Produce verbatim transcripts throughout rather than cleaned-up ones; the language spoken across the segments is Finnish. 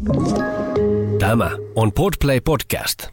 Tämä on Podplay Podcast.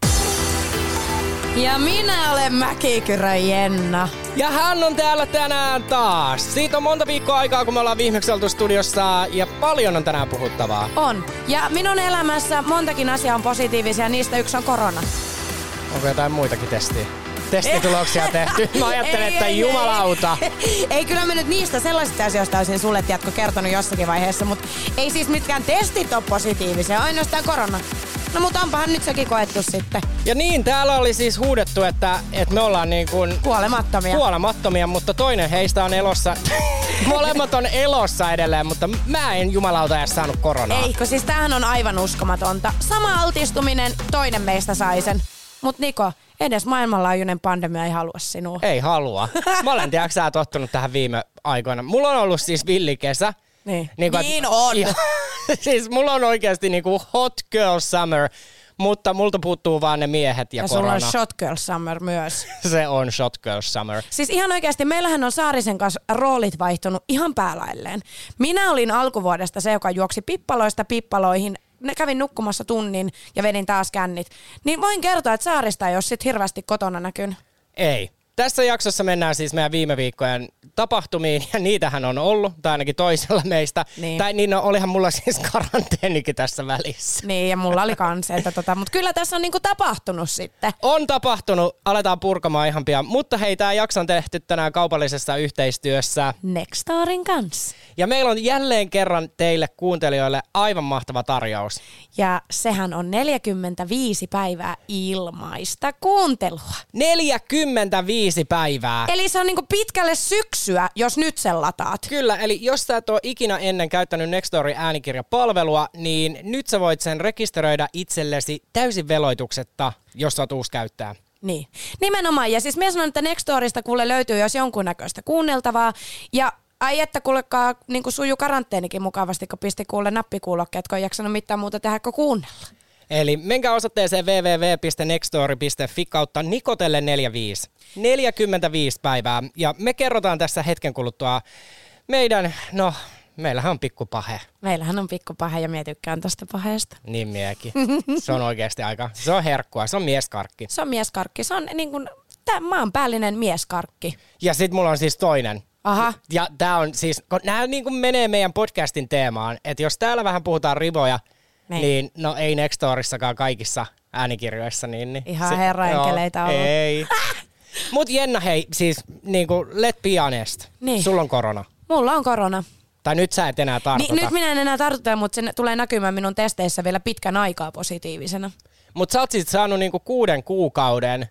Ja minä olen Mäkikyrö Jenna. Ja hän on täällä tänään taas. Siitä on monta viikkoa aikaa, kun me ollaan viimeksi oltu studiossa ja paljon on tänään puhuttavaa. On. Ja minun elämässä montakin asiaa on positiivisia, niistä yksi on korona. Onko jotain muitakin testiä? Testituloksia tehty. Mä ajattelen, ei, että ei, jumalauta. Ei, ei, kyllä mä nyt niistä sellaisista asioista olisin sulle, tiedätkö, kertonut jossakin vaiheessa, mutta ei siis mitkään testit ole positiivisia, ainoastaan korona. No mutta onpahan nyt sekin koettu sitten. Ja niin, täällä oli siis huudettu, että, että me ollaan niin kuin kuolemattomia. kuolemattomia, mutta toinen heistä on elossa. Molemmat on elossa edelleen, mutta mä en jumalauta edes saanut koronaa. Eikö, siis tämähän on aivan uskomatonta. Sama altistuminen, toinen meistä sai sen. Mut Niko, edes maailmanlaajuinen pandemia ei halua sinua. Ei halua. Mä olen, tiedätkö sä, tottunut tähän viime aikoina. Mulla on ollut siis villikesä. Niin, niin, kuin, niin on. Ja, siis mulla on oikeasti niinku hot girl summer, mutta multa puuttuu vaan ne miehet ja, ja korona. Ja sulla on shot girl summer myös. Se on shot girl summer. Siis ihan oikeasti, meillähän on Saarisen kanssa roolit vaihtunut ihan päälailleen. Minä olin alkuvuodesta se, joka juoksi pippaloista pippaloihin. Ne kävin nukkumassa tunnin ja vedin taas kännit. Niin voin kertoa, että Saarista ei ole sit hirveästi kotona näkynyt. Ei. Tässä jaksossa mennään siis meidän viime viikkojen tapahtumiin, ja niitähän on ollut, tai ainakin toisella meistä. Niin. Tai niin, no, olihan mulla siis karanteenikin tässä välissä. Niin, ja mulla oli kans, että tota, mutta kyllä tässä on niinku tapahtunut sitten. On tapahtunut, aletaan purkamaan ihan pian. Mutta hei, tää jakso on tehty tänään kaupallisessa yhteistyössä Nextorin kanssa. Ja meillä on jälleen kerran teille kuuntelijoille aivan mahtava tarjous. Ja sehän on neljäkymmentäviisi päivää ilmaista kuuntelua. neljäkymmentäviisi päivää. Eli se on niinku pitkälle syksyä, jos nyt sen lataat. Kyllä, eli jos sä et ole ikinä ennen käyttänyt Nextorin äänikirjapalvelua, niin nyt sä voit sen rekisteröidä itsellesi täysin veloituksetta, jos sä oot uusi käyttäjä. Niin, nimenomaan. Ja siis mä sanon, että Nextorista kuule löytyy jos jonkunnäköistä kuunneltavaa. Ja ai että kuulekaa niin kuin sujuu karanteenikin mukavasti, kun pisti kuule nappikuulokkeet, kun ei jaksanut mitään muuta tehdä kuin kuunnella. Eli menkää osoitteeseen double-u double-u double-u piste nextory piste fi kautta Nikotelle neljäkymmentäviisi. neljäkymmentäviisi päivää. Ja me kerrotaan tässä hetken kuluttua meidän, no meillähän on pikkupahe. Meillähän on pikkupahe ja mie tykkään tosta paheesta. Niin miekin. Se on oikeasti aika, se on herkkua, se on mieskarkki. Se on mieskarkki, se on niin kuin tää maanpäällinen mieskarkki. Ja sit mulla on siis toinen. Aha. Ja tää on siis, kun nää niin kuin menee meidän podcastin teemaan, että jos täällä vähän puhutaan rivoja, niin, niin no ei Nextorissakaan kaikissa äänikirjoissa. Niin, niin ihan herraenkeleitä on. Ei. Mut Jenna, hei, siis niinku let be honest. Niin. Sulla on korona. Mulla on korona. Tai nyt sä et enää tartuta. Niin, nyt minä en enää tartuta, mutta se tulee näkymään minun testeissä vielä pitkän aikaa positiivisena. Mut sä oot sit saanut niinku kuuden kuukauden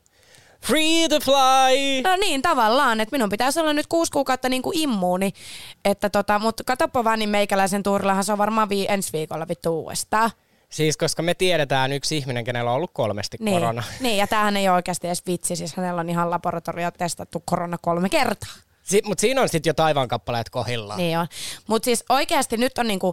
free to fly. No niin, tavallaan, että minun pitäisi olla nyt kuusi kuukautta niin kuin immuuni. Että tota, mutta katsoppa vaan, niin meikäläisen tuurillahan se on varmaan vii, ensi viikolla vittu uudestaan. Siis koska me tiedetään yksi ihminen, kenellä on ollut kolmesti niin, korona. Niin, ja tämähän ei ole oikeasti edes vitsi, siis hänellä on ihan laboratorio testattu korona kolme kertaa. Si- mutta siinä on sitten jo taivaankappaleet kohdillaan. Niin on. Mutta siis oikeasti nyt on niinku,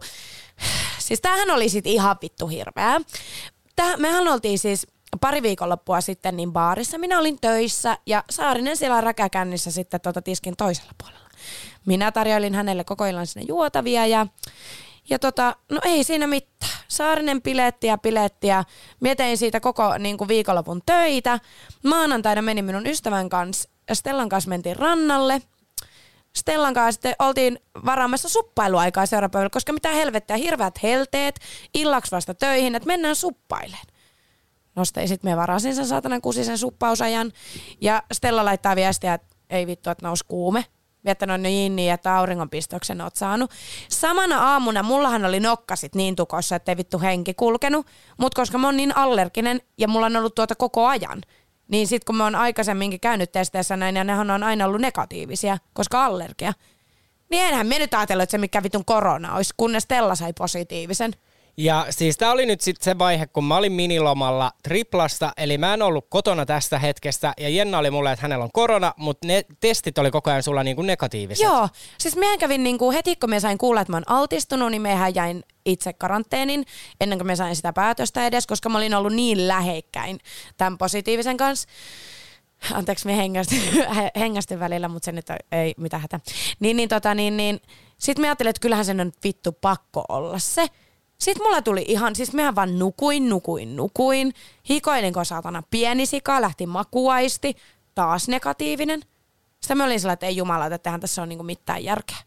siis tämähän oli sit ihan vittu hirveä. Täh, mehän oltiin siis pari viikonloppua sitten niin baarissa. Minä olin töissä ja Saarinen siellä räkäkännissä sitten tota tiskin toisella puolella. Minä tarjoilin hänelle koko illan sinne juotavia ja, ja tota, no ei siinä mitään. Saarinen piletti ja piletti ja mietin siitä koko niin kuin viikonlopun töitä. Maanantaina menin minun ystävän kanssa ja Stellan kanssa mentiin rannalle. Stellan kanssa sitten oltiin varaamassa suppailuaikaa seuraavapäivällä, koska mitä helvettiä, hirveät helteet, illaksi vasta töihin, että mennään suppaileen. No sitten me varasin sen saatanan kusisen suppausajan ja Stella laittaa viestiä, että ei vittu, että nousi kuume. Että no niin, niin, että auringonpistoksen oot saanut. Samana aamuna mullahan oli nokkasit niin tukossa, että ei vittu henki kulkenut, mutta koska mä oon niin allerginen ja mulla on ollut tuota koko ajan, niin sit kun mä oon aikaisemminkin käynyt testeissä näin ja nehän on aina ollut negatiivisia, koska allergia, niin enhän me nyt ajatellut, että se mikä vitun korona olisi, kunnes Stella sai positiivisen. Ja siis tää oli nyt sitten se vaihe, kun mä olin minilomalla triplasta, eli mä en ollut kotona tästä hetkestä, ja Jenna oli mulle, että hänellä on korona, mutta ne testit oli koko ajan sulla niinku negatiiviset. Joo, siis mehän kävin niinku heti, kun me sain kuulla, että mä oon altistunut, niin mehän jäin itse karanteenin, ennen kuin me sain sitä päätöstä edes, koska mä olin ollut niin lähekkäin tämän positiivisen kanssa. Anteeksi, me hengästyn, hengästyn välillä, mutta se nyt ei mitään hätä. Niin, niin, tota, niin, niin. Sitten me ajattelin, että kyllähän sen on vittu pakko olla se. Sitten mulla tuli ihan, siis mehän vaan nukuin, nukuin, nukuin. Hikoilin kun saatana pieni sika, lähti makuaisti, taas negatiivinen. Sitten mä olin sellainen, että ei jumala, että tähän tässä on niinku mitään järkeä.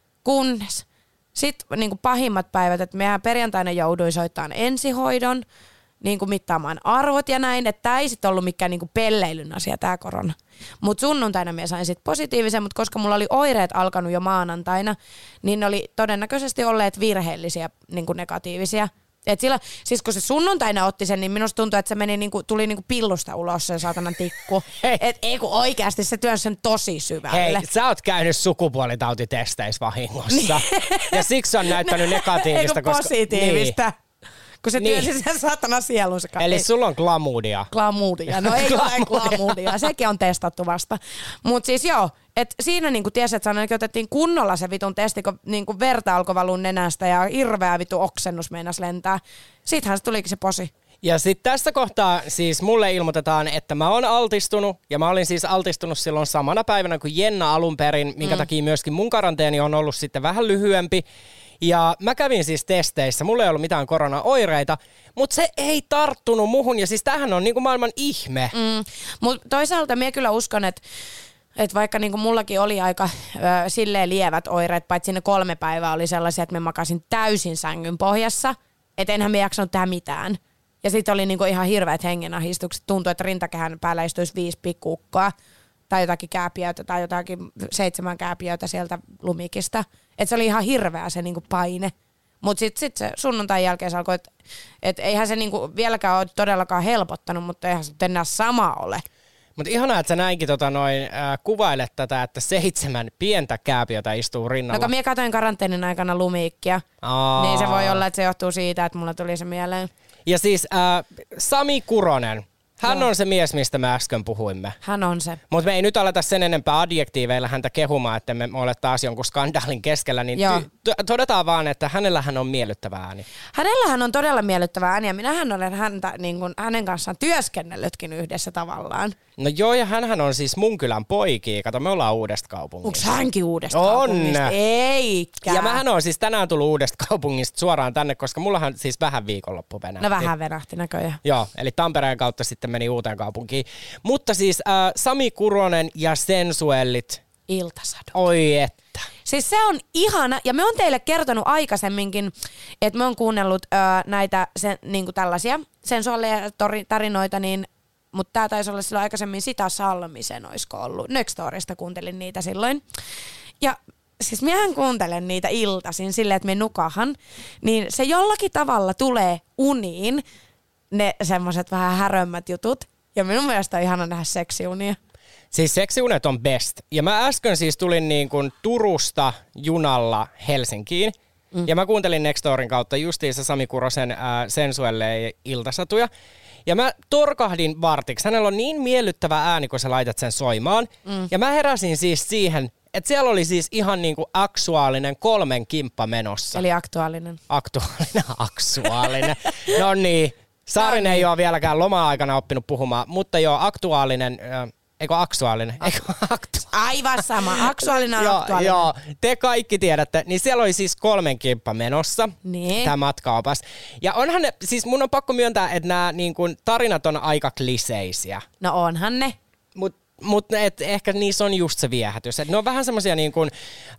Kunnes sitten niinku pahimmat päivät, että mehän perjantaina jouduin soittamaan ensihoidon, niinku mittaamaan arvot ja näin, että tää ei sitten ollut mikään niinku pelleilyn asia tää korona. Mutta sunnuntaina mä sain sitten positiivisen, mutta koska mulla oli oireet alkanut jo maanantaina, niin ne oli todennäköisesti olleet virheellisiä niinku negatiivisia. Et sillä, siis kun se sunnuntaina otti sen, niin minusta tuntui, että se meni niinku, tuli niinku pillusta ulos se saatanan tikku. Et ei kun oikeasti se työnsi sen tosi syvälle. Hei, sä oot käynyt sukupuolitautitesteissä vahingossa. Ja siksi on näyttänyt negatiivista. Ei kun positiivista. Niin. Kun se työnsi niin. sen saatana sielunsa. Eli sulla on klamydia. Klamydia. No ei ole klamydia. Sekin on testattu vasta. Mutta siis joo, että siinä niinku tiesi, että ainakin otettiin kunnolla se vitun testi, kun niinku verta alkoi valua nenästä ja hirveä vitu oksennus meinas lentää. Siitähän se tulikin se posi. Ja sitten tässä kohtaa siis mulle ilmoitetaan, että mä oon altistunut, ja mä olin siis altistunut silloin samana päivänä kuin Jenna alun perin, minkä mm. takia myöskin mun karanteeni on ollut sitten vähän lyhyempi. Ja mä kävin siis testeissä, mulla ei ollut mitään koronaoireita, mutta se ei tarttunut muhun, ja siis tämähän on niinku maailman ihme. Mm. Mutta toisaalta minä kyllä uskon, että et vaikka niinku mullakin oli aika ö, silleen lievät oireet, paitsi ne kolme päivää oli sellaisia, että mä makasin täysin sängyn pohjassa, että enhän mä jaksanut tehdä mitään. Ja sitten oli niinku ihan hirveät hengenahdistukset, tuntui, että rintakehän päällä istuisi viisi pikkuukkoa, tai jotakin kääpiöitä, tai jotakin seitsemän kääpiöitä sieltä lumikista. Että se oli ihan hirveä se niinku paine. Mutta sitten sit se sunnuntain jälkeen se alkoi, että et eihän se niinku vieläkään ole todellakaan helpottanut, mutta eihän se enää sama ole. Mutta ihanaa, että sä näinkin tota noin, äh, kuvailet tätä, että seitsemän pientä kääpiötä istuu rinnalla. No kun minä katsoin karanteenin aikana Lumiikkia, Aa. niin se voi olla, että se johtuu siitä, että mulla tuli se mieleen. Ja siis äh, Sami Kuronen. Hän on se mies, mistä me äsken puhuimme. Hän on se. Mutta me ei nyt aleta sen enempää adjektiiveilla häntä kehumaan, että me ole taas jonkun skandaalin keskellä, niin ty- todetaan vaan, että hänellähän on miellyttävä ääni. Hänellähän on todella miellyttävä ääni ja minähän olen häntä, niin kuin, hänen kanssaan työskennellytkin yhdessä tavallaan. No joo, ja hänhän on siis mun kylän poikia. Kato, me ollaan Uudestakaupungista. Onko hänkin On! Uudestakaupungista? Eikä. Ja mähän on siis tänään tullut Uudestakaupungista suoraan tänne, koska mullahan siis vähän viikonloppu venähti. No vähän venähti näköjään. Joo, eli Tampereen kautta sitten meni uuteen kaupunkiin. Mutta siis äh, Sami Kuronen ja Sensuellit. Iltasadu. Oi että. Siis se on ihana, ja me on teille kertonut aikaisemminkin, että me on kuunnellut ö, näitä sen, niinku tällaisia sensuaaleja tarinoita, niin, mutta tämä taisi olla silloin aikaisemmin Sita Salmisen, olisiko ollut. Nextorista kuuntelin niitä silloin. Ja siis minähän kuuntelen niitä iltaisin silleen, että me nukahan, niin se jollakin tavalla tulee uniin, ne semmoiset vähän härömmät jutut. Ja minun mielestä on ihana nähdä seksiunia. Siis seksiunet on best. Ja mä äsken siis tulin niin kuin Turusta junalla Helsinkiin. Mm. Ja mä kuuntelin Nextorin kautta justiinsa Sami Kurosen ää, sensuelle iltasatuja. Ja mä torkahdin vartiksi. Hänellä on niin miellyttävä ääni, kun sä laitat sen soimaan. Mm. Ja mä heräsin siis siihen, että siellä oli siis ihan niin kuin aktuaalinen kolmen kimppa menossa. Eli aktuaalinen. Aktuaalinen, aktuaalinen. No niin. Saarinen ei ole vieläkään loma-aikana oppinut puhumaan, mutta joo, aktuaalinen, äh, eikö aktuaalinen? Eikö aktu- Aivan sama, aktuaalinen on joo, aktuaalinen. Joo, te kaikki tiedätte, niin siellä oli siis kolmen kimppa menossa, niin. tämä matkaopas. Ja onhan ne, siis mun on pakko myöntää, että nämä niin kuin, tarinat on aika kliseisiä. No onhan ne. Mut Mutta ehkä niissä on just se viehätys. Et ne on vähän semmoisia niin kuin,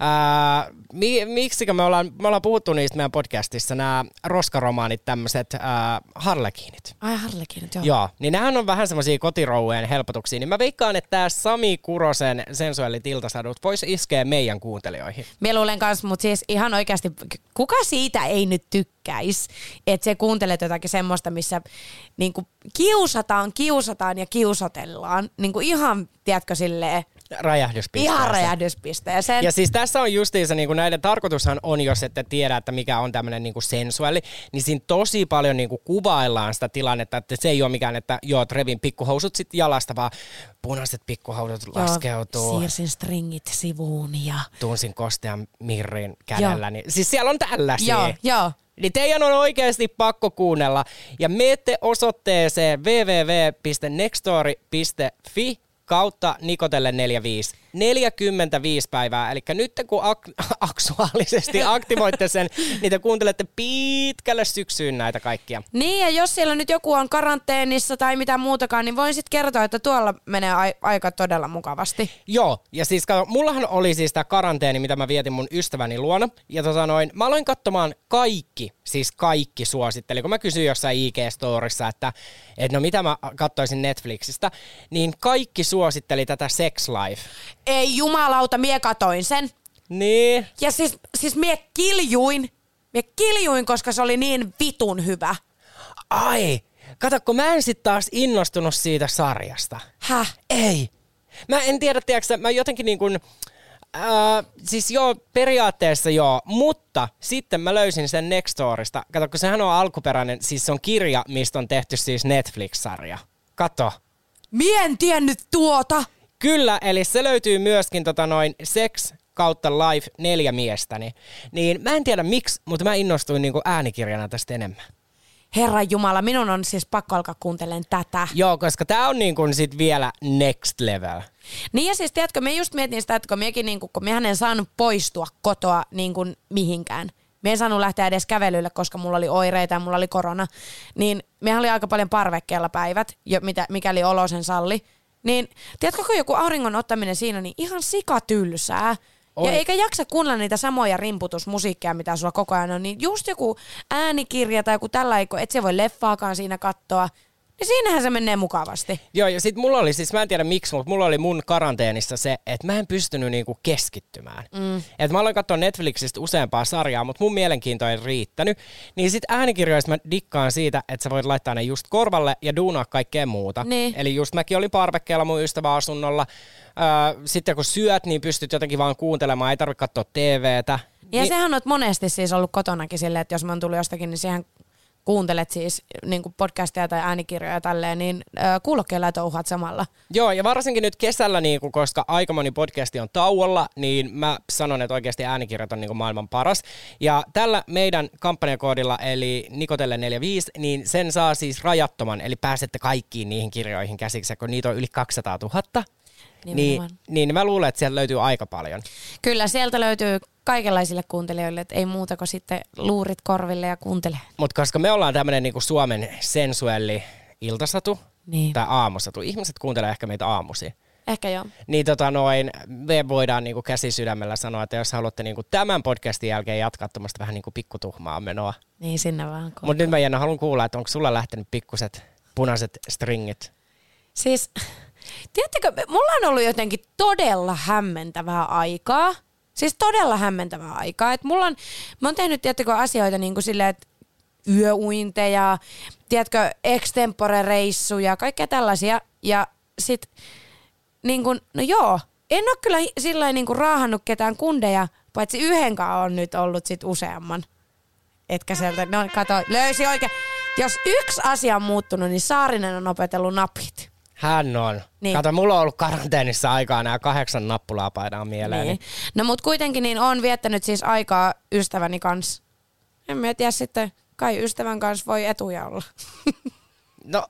ää, mi, miksikö me ollaan, me ollaan puhuttu niistä meidän podcastissa, nämä roskaromaanit, tämmöiset harlekiinit. Ai harlekiinit, joo. Joo, niin nämähän on vähän semmoisia kotiroueen helpotuksia. Niin mä veikkaan, että tämä Sami Kurosen sensuellit iltasadut voisi iskeä meidän kuuntelijoihin. Mä luulen kanssa, mutta siis ihan oikeasti, kuka siitä ei nyt tykkäisi, että se kuuntelet jotakin semmoista, missä niinku kiusataan, kiusataan ja kiusotellaan. Niinku ihan, tiedätkö, silleen räjähdyspisteeseen. Ihan räjähdyspisteeseen. Ja siis tässä on justiinsa, niin kuin näiden tarkoitushan on, jos ette tiedä, että mikä on tämmöinen niin kuin sensuaali, niin siinä tosi paljon niin kuin kuvaillaan sitä tilannetta, että se ei ole mikään, että joo, revin pikkuhousut sitten jalasta, vaan punaiset pikkuhousut joo, laskeutuu. Siirsin stringit sivuun ja tunsin kostean mirrin kädellä. Niin, siis siellä on tällaisia. Joo, joo. Niin teidän on oikeasti pakko kuunnella. Ja menette osoitteeseen double-u double-u double-u piste nextory piste fi kautta Nikotelle neljäkymmentäviisi. neljäkymmentäviisi päivää, eli nyt kun ak- aktuaalisesti aktivoitte sen, niin te kuuntelette pitkälle syksyyn näitä kaikkia. Niin, ja jos siellä nyt joku on karanteenissa tai mitä muutakaan, niin voin sitten kertoa, että tuolla menee a- aika todella mukavasti. Joo, ja siis kato, mullahan oli siis tää karanteeni, mitä mä vietin mun ystäväni luona, ja tota noin, mä aloin katsomaan kaikki, siis kaikki suositteli, kun mä kysyin jossain I G-storissa, että et no mitä mä katsoisin Netflixistä, niin kaikki suositteli tätä Sex Life. Ei jumalauta, mie katoin sen. Niin. Ja siis, siis mie kiljuin, mie kiljuin, koska se oli niin vitun hyvä. Ai, kato, kun mä en sit taas innostunut siitä sarjasta. Häh? Ei. Mä en tiedä, tiedätkö, mä jotenkin niin kuin, äh, siis joo, periaatteessa joo, mutta sitten mä löysin sen Nextorista. Kato, kun sehän on alkuperäinen, siis se on kirja, mistä on tehty siis Netflix-sarja. Kato. Mie en tiennyt tuota. Kyllä, eli se löytyy myöskin tota noin Sex kautta Life neljä miestäni. Niin mä en tiedä miksi, mutta mä innostuin niinku äänikirjana tästä enemmän. Herran jumala, minun on siis pakko alkaa kuuntelemaan tätä. Joo, koska tää on niinku sit vielä next level. Niin ja siis tiedätkö, me just mietin sitä, että kun miekin niinku, kun miehän en saanut poistua kotoa niinku mihinkään. Mie en saanut lähteä edes kävelylle, koska mulla oli oireita ja mulla oli korona. Niin mehän oli aika paljon parvekkeella päivät, jo, mitä, mikäli olo sen salli. Niin tiedätkö, kun joku auringon ottaminen siinä, niin ihan sikatylsää. On. Ja eikä jaksa kuunnella niitä samoja rimputusmusiikkia, mitä sulla koko ajan on. Niin just joku äänikirja tai joku tällainen, et se voi leffaakaan siinä katsoa. Niin siinähän se menee mukavasti. Joo, ja sit mulla oli siis, mä en tiedä miksi, mutta mulla oli mun karanteenissa se, että mä en pystynyt niinku keskittymään. Mm. Että mä aloin katsoa Netflixistä useampaa sarjaa, mutta mun mielenkiinto ei riittänyt. Niin sit äänikirjoista mä dikkaan siitä, että sä voit laittaa ne just korvalle ja duunaa kaikkea muuta. Niin. Eli just mäkin olin parvekkeella mun ystäväasunnolla. Öö, sitten kun syöt, niin pystyt jotenkin vaan kuuntelemaan, ei tarvitse katsoa T V:tä. Ja niin, sehän on monesti siis ollut kotonakin silleen, että jos mä oon tullut jostakin, niin siihen kuuntelet siis niin kuin podcastia tai äänikirjoja ja tälleen, niin äh, kuulokkeilla ja touhuat samalla. Joo, ja varsinkin nyt kesällä, niin kuin, koska aika moni podcasti on tauolla, niin mä sanon, että oikeasti äänikirjat on niin kuin maailman paras. Ja tällä meidän kampanjakoodilla, eli Nikotelle neljäkymmentäviisi, niin sen saa siis rajattoman, eli pääsette kaikkiin niihin kirjoihin käsiksi, kun niitä on yli kaksisataatuhatta. Niin, niin mä luulen, että sieltä löytyy aika paljon. Kyllä, sieltä löytyy kaikenlaisille kuuntelijoille, että ei muuta kuin sitten luurit korville ja kuuntele. Mutta koska me ollaan tämmöinen niinku Suomen sensuelli iltasatu niin. tai aamusatu, ihmiset kuuntelee ehkä meitä aamusi. Ehkä joo. Niin tota noin, me voidaan niinku käsi sydämellä sanoa, että jos haluatte niinku tämän podcastin jälkeen jatkaa tämmöistä vähän niinku pikkutuhmaa menoa. Niin sinne vaan. Mutta nyt mä Jenna haluan kuulla, että onko sulla lähtenyt pikkuset punaiset stringit? Siis, tiedättekö, mulla on ollut jotenkin todella hämmentävää aikaa. Siis todella hämmentävää aikaa. Et mulla on, mä oon tehnyt, tiedättekö, asioita niin kuin silleen, että yöuinteja, tiedätkö, extempore-reissuja, kaikkea tällaisia. Ja sit, niin kuin, no joo, en oo kyllä sillä niin kuin raahannut ketään kundeja, paitsi yhdenkaan on nyt ollut sit useamman. Etkä sieltä, no kato, löysi oikein. Jos yksi asia on muuttunut, niin Saarinen on opetellut napit. Hän on. Niin. Kato, mulla on ollut karanteenissa aikaa, nämä kahdeksan nappulaa painaa mieleen. Niin. No mut kuitenkin niin on viettänyt siis aikaa ystäväni kanssa. En mä tiedä sitten, kai ystävän kanssa voi etuja olla. No,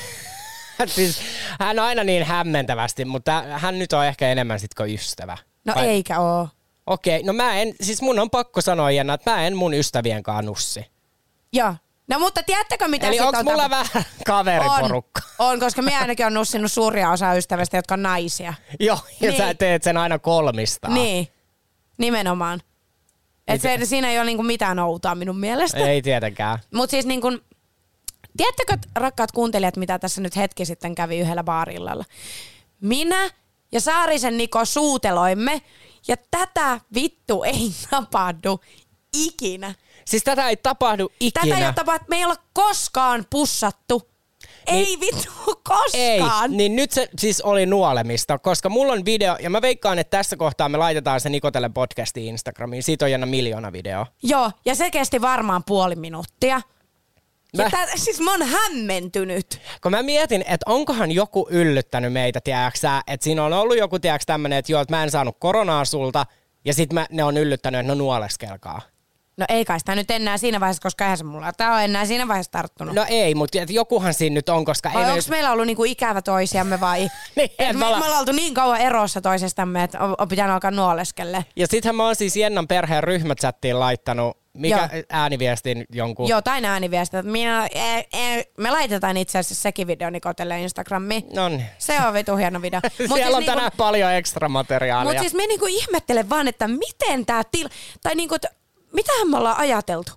siis hän on aina niin hämmentävästi, mutta hän nyt on ehkä enemmän sit kuin ystävä. No Vai? Eikä oo. Okei, no mä en, siis mun on pakko sanoa Jenna, että mä en mun ystävien kanssa nussi. Joo. No mutta tiedättekö mitä Eli sit onko on mulla tapa- vähän kaveriporukka? On, on, koska minä ainakin on nussinut suuria osaa ystävistä, jotka on naisia. Joo, ja Niin. sä teet sen aina kolmistaan. Niin, nimenomaan. Et se, siinä ei ole niinku mitään outoa minun mielestä. Ei tietenkään. Mut siis niinku, tiedättekö rakkaat kuuntelijat, mitä tässä nyt hetki sitten kävi yhdellä baarillalla? Minä ja Saarisen Niko suuteloimme ja tätä vittu ei tapahdu ikinä. Siis tätä ei tapahdu ikinä. Tätä ei ole tapahtunut, me ei olla koskaan pussattu. Ei Niin- vittu Ei, koskaan. niin nyt se siis oli nuolemista, koska mulla on video, ja mä veikkaan, että tässä kohtaa me laitetaan se Nikotelle podcastiin Instagramiin. Siitä on Jenna miljoona video. Joo, ja se kesti varmaan puoli minuuttia. Mä- Ja tää, siis mä oon hämmentynyt. Kun mä mietin, että onkohan joku yllyttänyt meitä, tiedäksä, että siinä on ollut joku, tiedäks, tämmönen, että joo, että mä en saanut koronaa sulta, ja sit mä, ne on yllyttänyt, että no nuoleskelkaa. No ei kai sitä nyt enää siinä vaiheessa, koska eihän se mulla. Tää on enää siinä vaiheessa tarttunut. No ei, mutta jokuhan siinä nyt on, koska... Vai ei onko me... meillä ollut niinku ikävä toisiamme vai? niin, me, me, olla... me ollaan oltu niin kauan erossa toisestamme, että on, on pitänyt alkaa nuoleskelle. Ja sittenhän mä oon siis Jennan perheen ryhmächattiin laittanut, mikä Joo. ääniviestin jonkun... Jotain ääniviestiä. Minä, e, e, me laitetaan itse asiassa sekin video Nikotelle Instagramiin. Noniin. Se on vitu hieno video. Mut Siellä siis on niinku, tänään paljon ekstra materiaalia. Mutta siis me niinku ihmettelen vaan, että miten tää til... Tai niinku, että mitähän me ollaan ajateltu?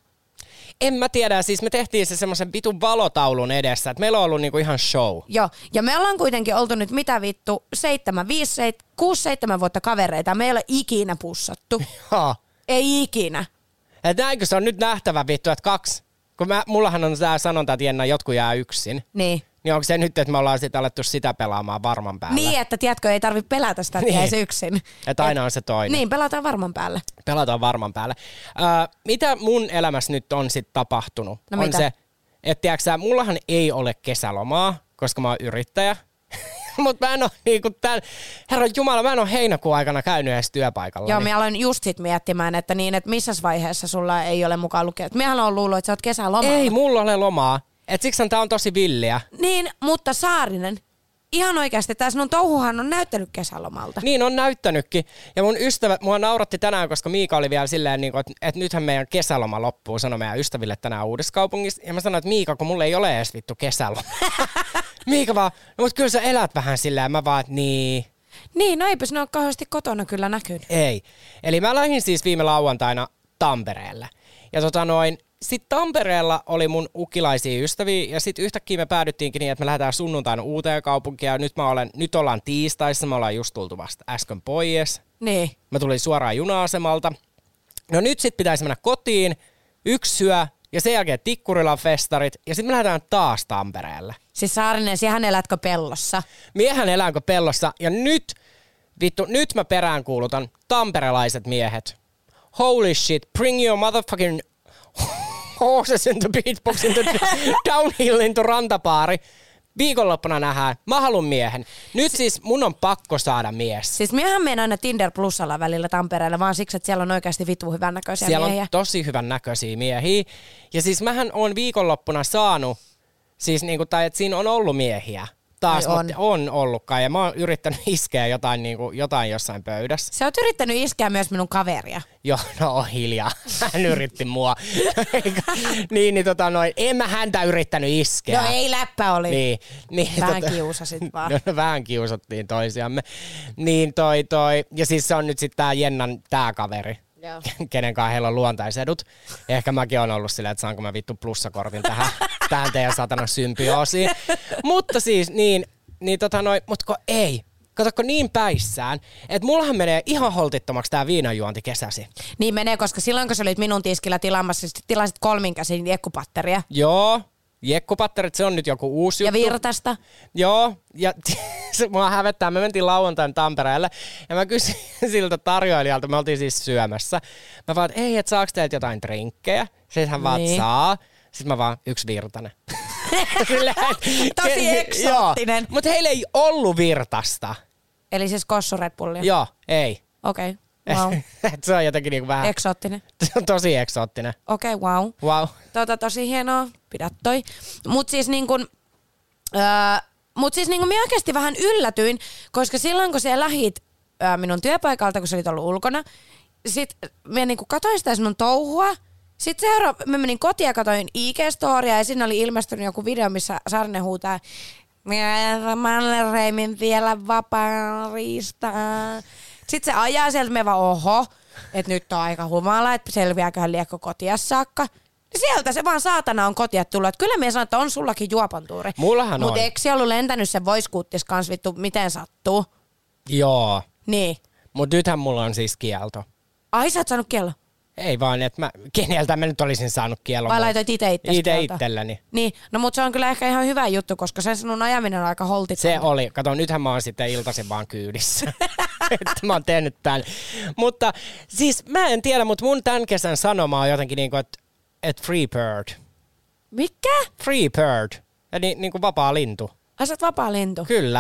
En mä tiedä, siis me tehtiin se semmoisen vitun valotaulun edessä, että meillä on ollut niinku ihan show. Joo, ja me ollaan kuitenkin oltu nyt mitä vittu, seitsemän, viisi, seit, kuusi, seitsemän vuotta kavereita. Me ei ole ikinä pussattu. Joo. Ei ikinä. Et näinkö se on nyt nähtävä vittu, että kaksi, kun mä, mullahan on tää sanonta, että Jenna, jotkut jää yksin. Niin. Niin onko se nyt, että me ollaan sitten alettu sitä pelaamaan varman päällä? Niin, että tiedätkö, ei tarvitse pelätä sitä, että Niin. jäisi yksin. Että aina on se toinen. Niin, pelataan varman päälle. Pelataan varman päälle. Öö, mitä mun elämässä nyt on sitten tapahtunut? No on mitä? se, että tiiäksä, mullahan ei ole kesälomaa, koska mä oon yrittäjä. Mutta mä en oo niinku tän, herran jumala, mä en oo heinäkuun aikana käynyt edes työpaikalla. Joo, mä aloin just sit miettimään, että niin, että missä vaiheessa sulla ei ole mukaan lukea. Mehän on luullut, että sä oot kesälomalla. Ei mulla ole lomaa. Et siksi tää on tosi villiä. Niin, mutta Saarinen, ihan oikeasti, tää sinun touhuhan on näyttänyt kesälomalta. Niin on näyttänytkin. Ja mun ystävät, mua nauratti tänään, koska Miika oli vielä silleen, niin että, että nythän meidän kesäloma loppuu, sanoi meidän ystäville tänään Uudessakaupungissa. Ja mä sanoin, että Miika, kun mulla ei ole edes vittu kesäloma. Miika vaan, no mutta kyllä sä elät vähän silleen. Mä vaan, että niin. Niin, no eipä sinä ole kauheasti kotona kyllä näkynyt. Ei. Eli mä lähdin siis viime lauantaina Tampereelle. Ja tota noin, sit Tampereella oli mun ukilaisia ystäviä ja sit yhtäkkiä me päädyttiinkin niin, että me lähdetään sunnuntaina uuteen kaupunkiin ja nyt, mä olen, nyt ollaan tiistaissa, me ollaan just tultu vasta äsken pois. Niin. Mä tulin suoraan juna-asemalta. No nyt sit pitäisi mennä kotiin, yksi syö ja sen jälkeen Tikkurilan festarit ja sit me lähdetään taas Tampereelle. Siis Saarinen, siihen elätkö pellossa? Miehän eläänkö pellossa ja nyt, vittu, nyt mä peräänkuulutan tamperelaiset miehet. Holy shit, bring your motherfucking horses into beatbox into downhill into rantapaari. Viikonloppuna nähdään. Mä haluun miehen. Nyt siis mun on pakko saada mies. Siis miehän menen aina Tinder Plusalla välillä Tampereelle, vaan siksi, että siellä on oikeasti vitu hyvän näköisiä Siellä miehiä. on tosi hyvän näköisiä miehiä. Ja siis mähän on viikonloppuna saanut, siis niinku, tai että siinä on ollut miehiä. Taas, on. mutta on ollutkaan. Ja mä oon yrittänyt iskeä jotain, niinku, jotain jossain pöydässä. Sä oot yrittänyt iskeä myös minun kaveria. Joo, no on hiljaa. Hän yritti mua. niin, niin tota noin, en mä häntä yrittänyt iskeä. No ei, läppä oli. Niin, niin, Vähän tota, kiusasit vaan. No, no vähän kiusattiin toisiamme. Niin toi toi, ja siis se on nyt sitten tää Jennan tää kaveri. Joo. Kenen kanssa heillä on luontaisedut. Ehkä mäkin on ollut silleen, että saanko mä vittu plussakortin tähän, tähän teidän satana symbioosiin. Mutta siis niin, niin tota noin, mutko ei. Katsokko niin päissään, että mullahan menee ihan holtittomaksi tää viinanjuonti kesäsi. Niin menee, koska silloin kun sä olit minun tiskillä tilaamassa, sit tilasit kolminkäsin jekkupatteria. Joo, jekkupatterit, se on nyt joku uusi Ja juttu. virtasta. Joo, ja se mua hävettää. Me mentiin lauantaina Tampereelle ja mä kysyin siltä tarjoilijalta, me oltiin siis syömässä. Mä vaan, että ei, että saaks teiltä jotain drinkkejä? Sitten hän vaan, Niin. saa. Sitten mä vaan, yksi virtanen. Tosi eksoottinen. Mutta heillä ei ollut virtasta. Eli siis kossu Red Bullia. Joo, ei. Okei, okay. wow. Et se on jotenkin niinku vähän, Eksoottinen. se on tosi eksoottinen. Okei, okay, wow. Wow. Tota, tosi hienoa. Pidä toi. Mut siis niin kun, öö, mut siis niin kun minä oikeasti vähän yllätyin, koska silloin kun sä lähit öö, minun työpaikalta, kun sä olit ollut ulkona, sit minä niin katoin sitä sinun touhua. Sitten seuraava, mä menin kotiin ja katsoin I G-storia ja siinä oli ilmestynyt joku video, missä Saarinen huutaa Mannerheimin vielä vapaarista. Sitten se ajaa sieltä, me vaan oho, että nyt on aika humala, että selviääköhän liekko kotia saakka. Sieltä se vaan saatana on kotia tullut. Että kyllä minä sanon, että on sullakin juopantuuri. Mullahan Mut on. eikö se ollut lentänyt se voiskuuttis kans vittu, miten sattuu? Joo. Niin. Mut nythän mulla on siis kielto. Ai sä oot saanut kello? Ei vaan, että mä, keneltä mä nyt olisin saanut kiellon. Vai laitoit ite itse Ite itselläni. Niin, no mutta se on kyllä ehkä ihan hyvä juttu, koska sen sinun ajaminen on aika holtitonta. Se oli. Kato, nythän mä oon sitten iltaisin vaan kyydissä. Että mä oon tehnyt tän. Mutta siis mä en tiedä, mutta mun tämän kesän sanoma on jotenkin niinku, että et free bird. Mikä? Free bird. Eli niinku vapaa lintu. Ai sä oot vapaa lintu. Kyllä. Okei.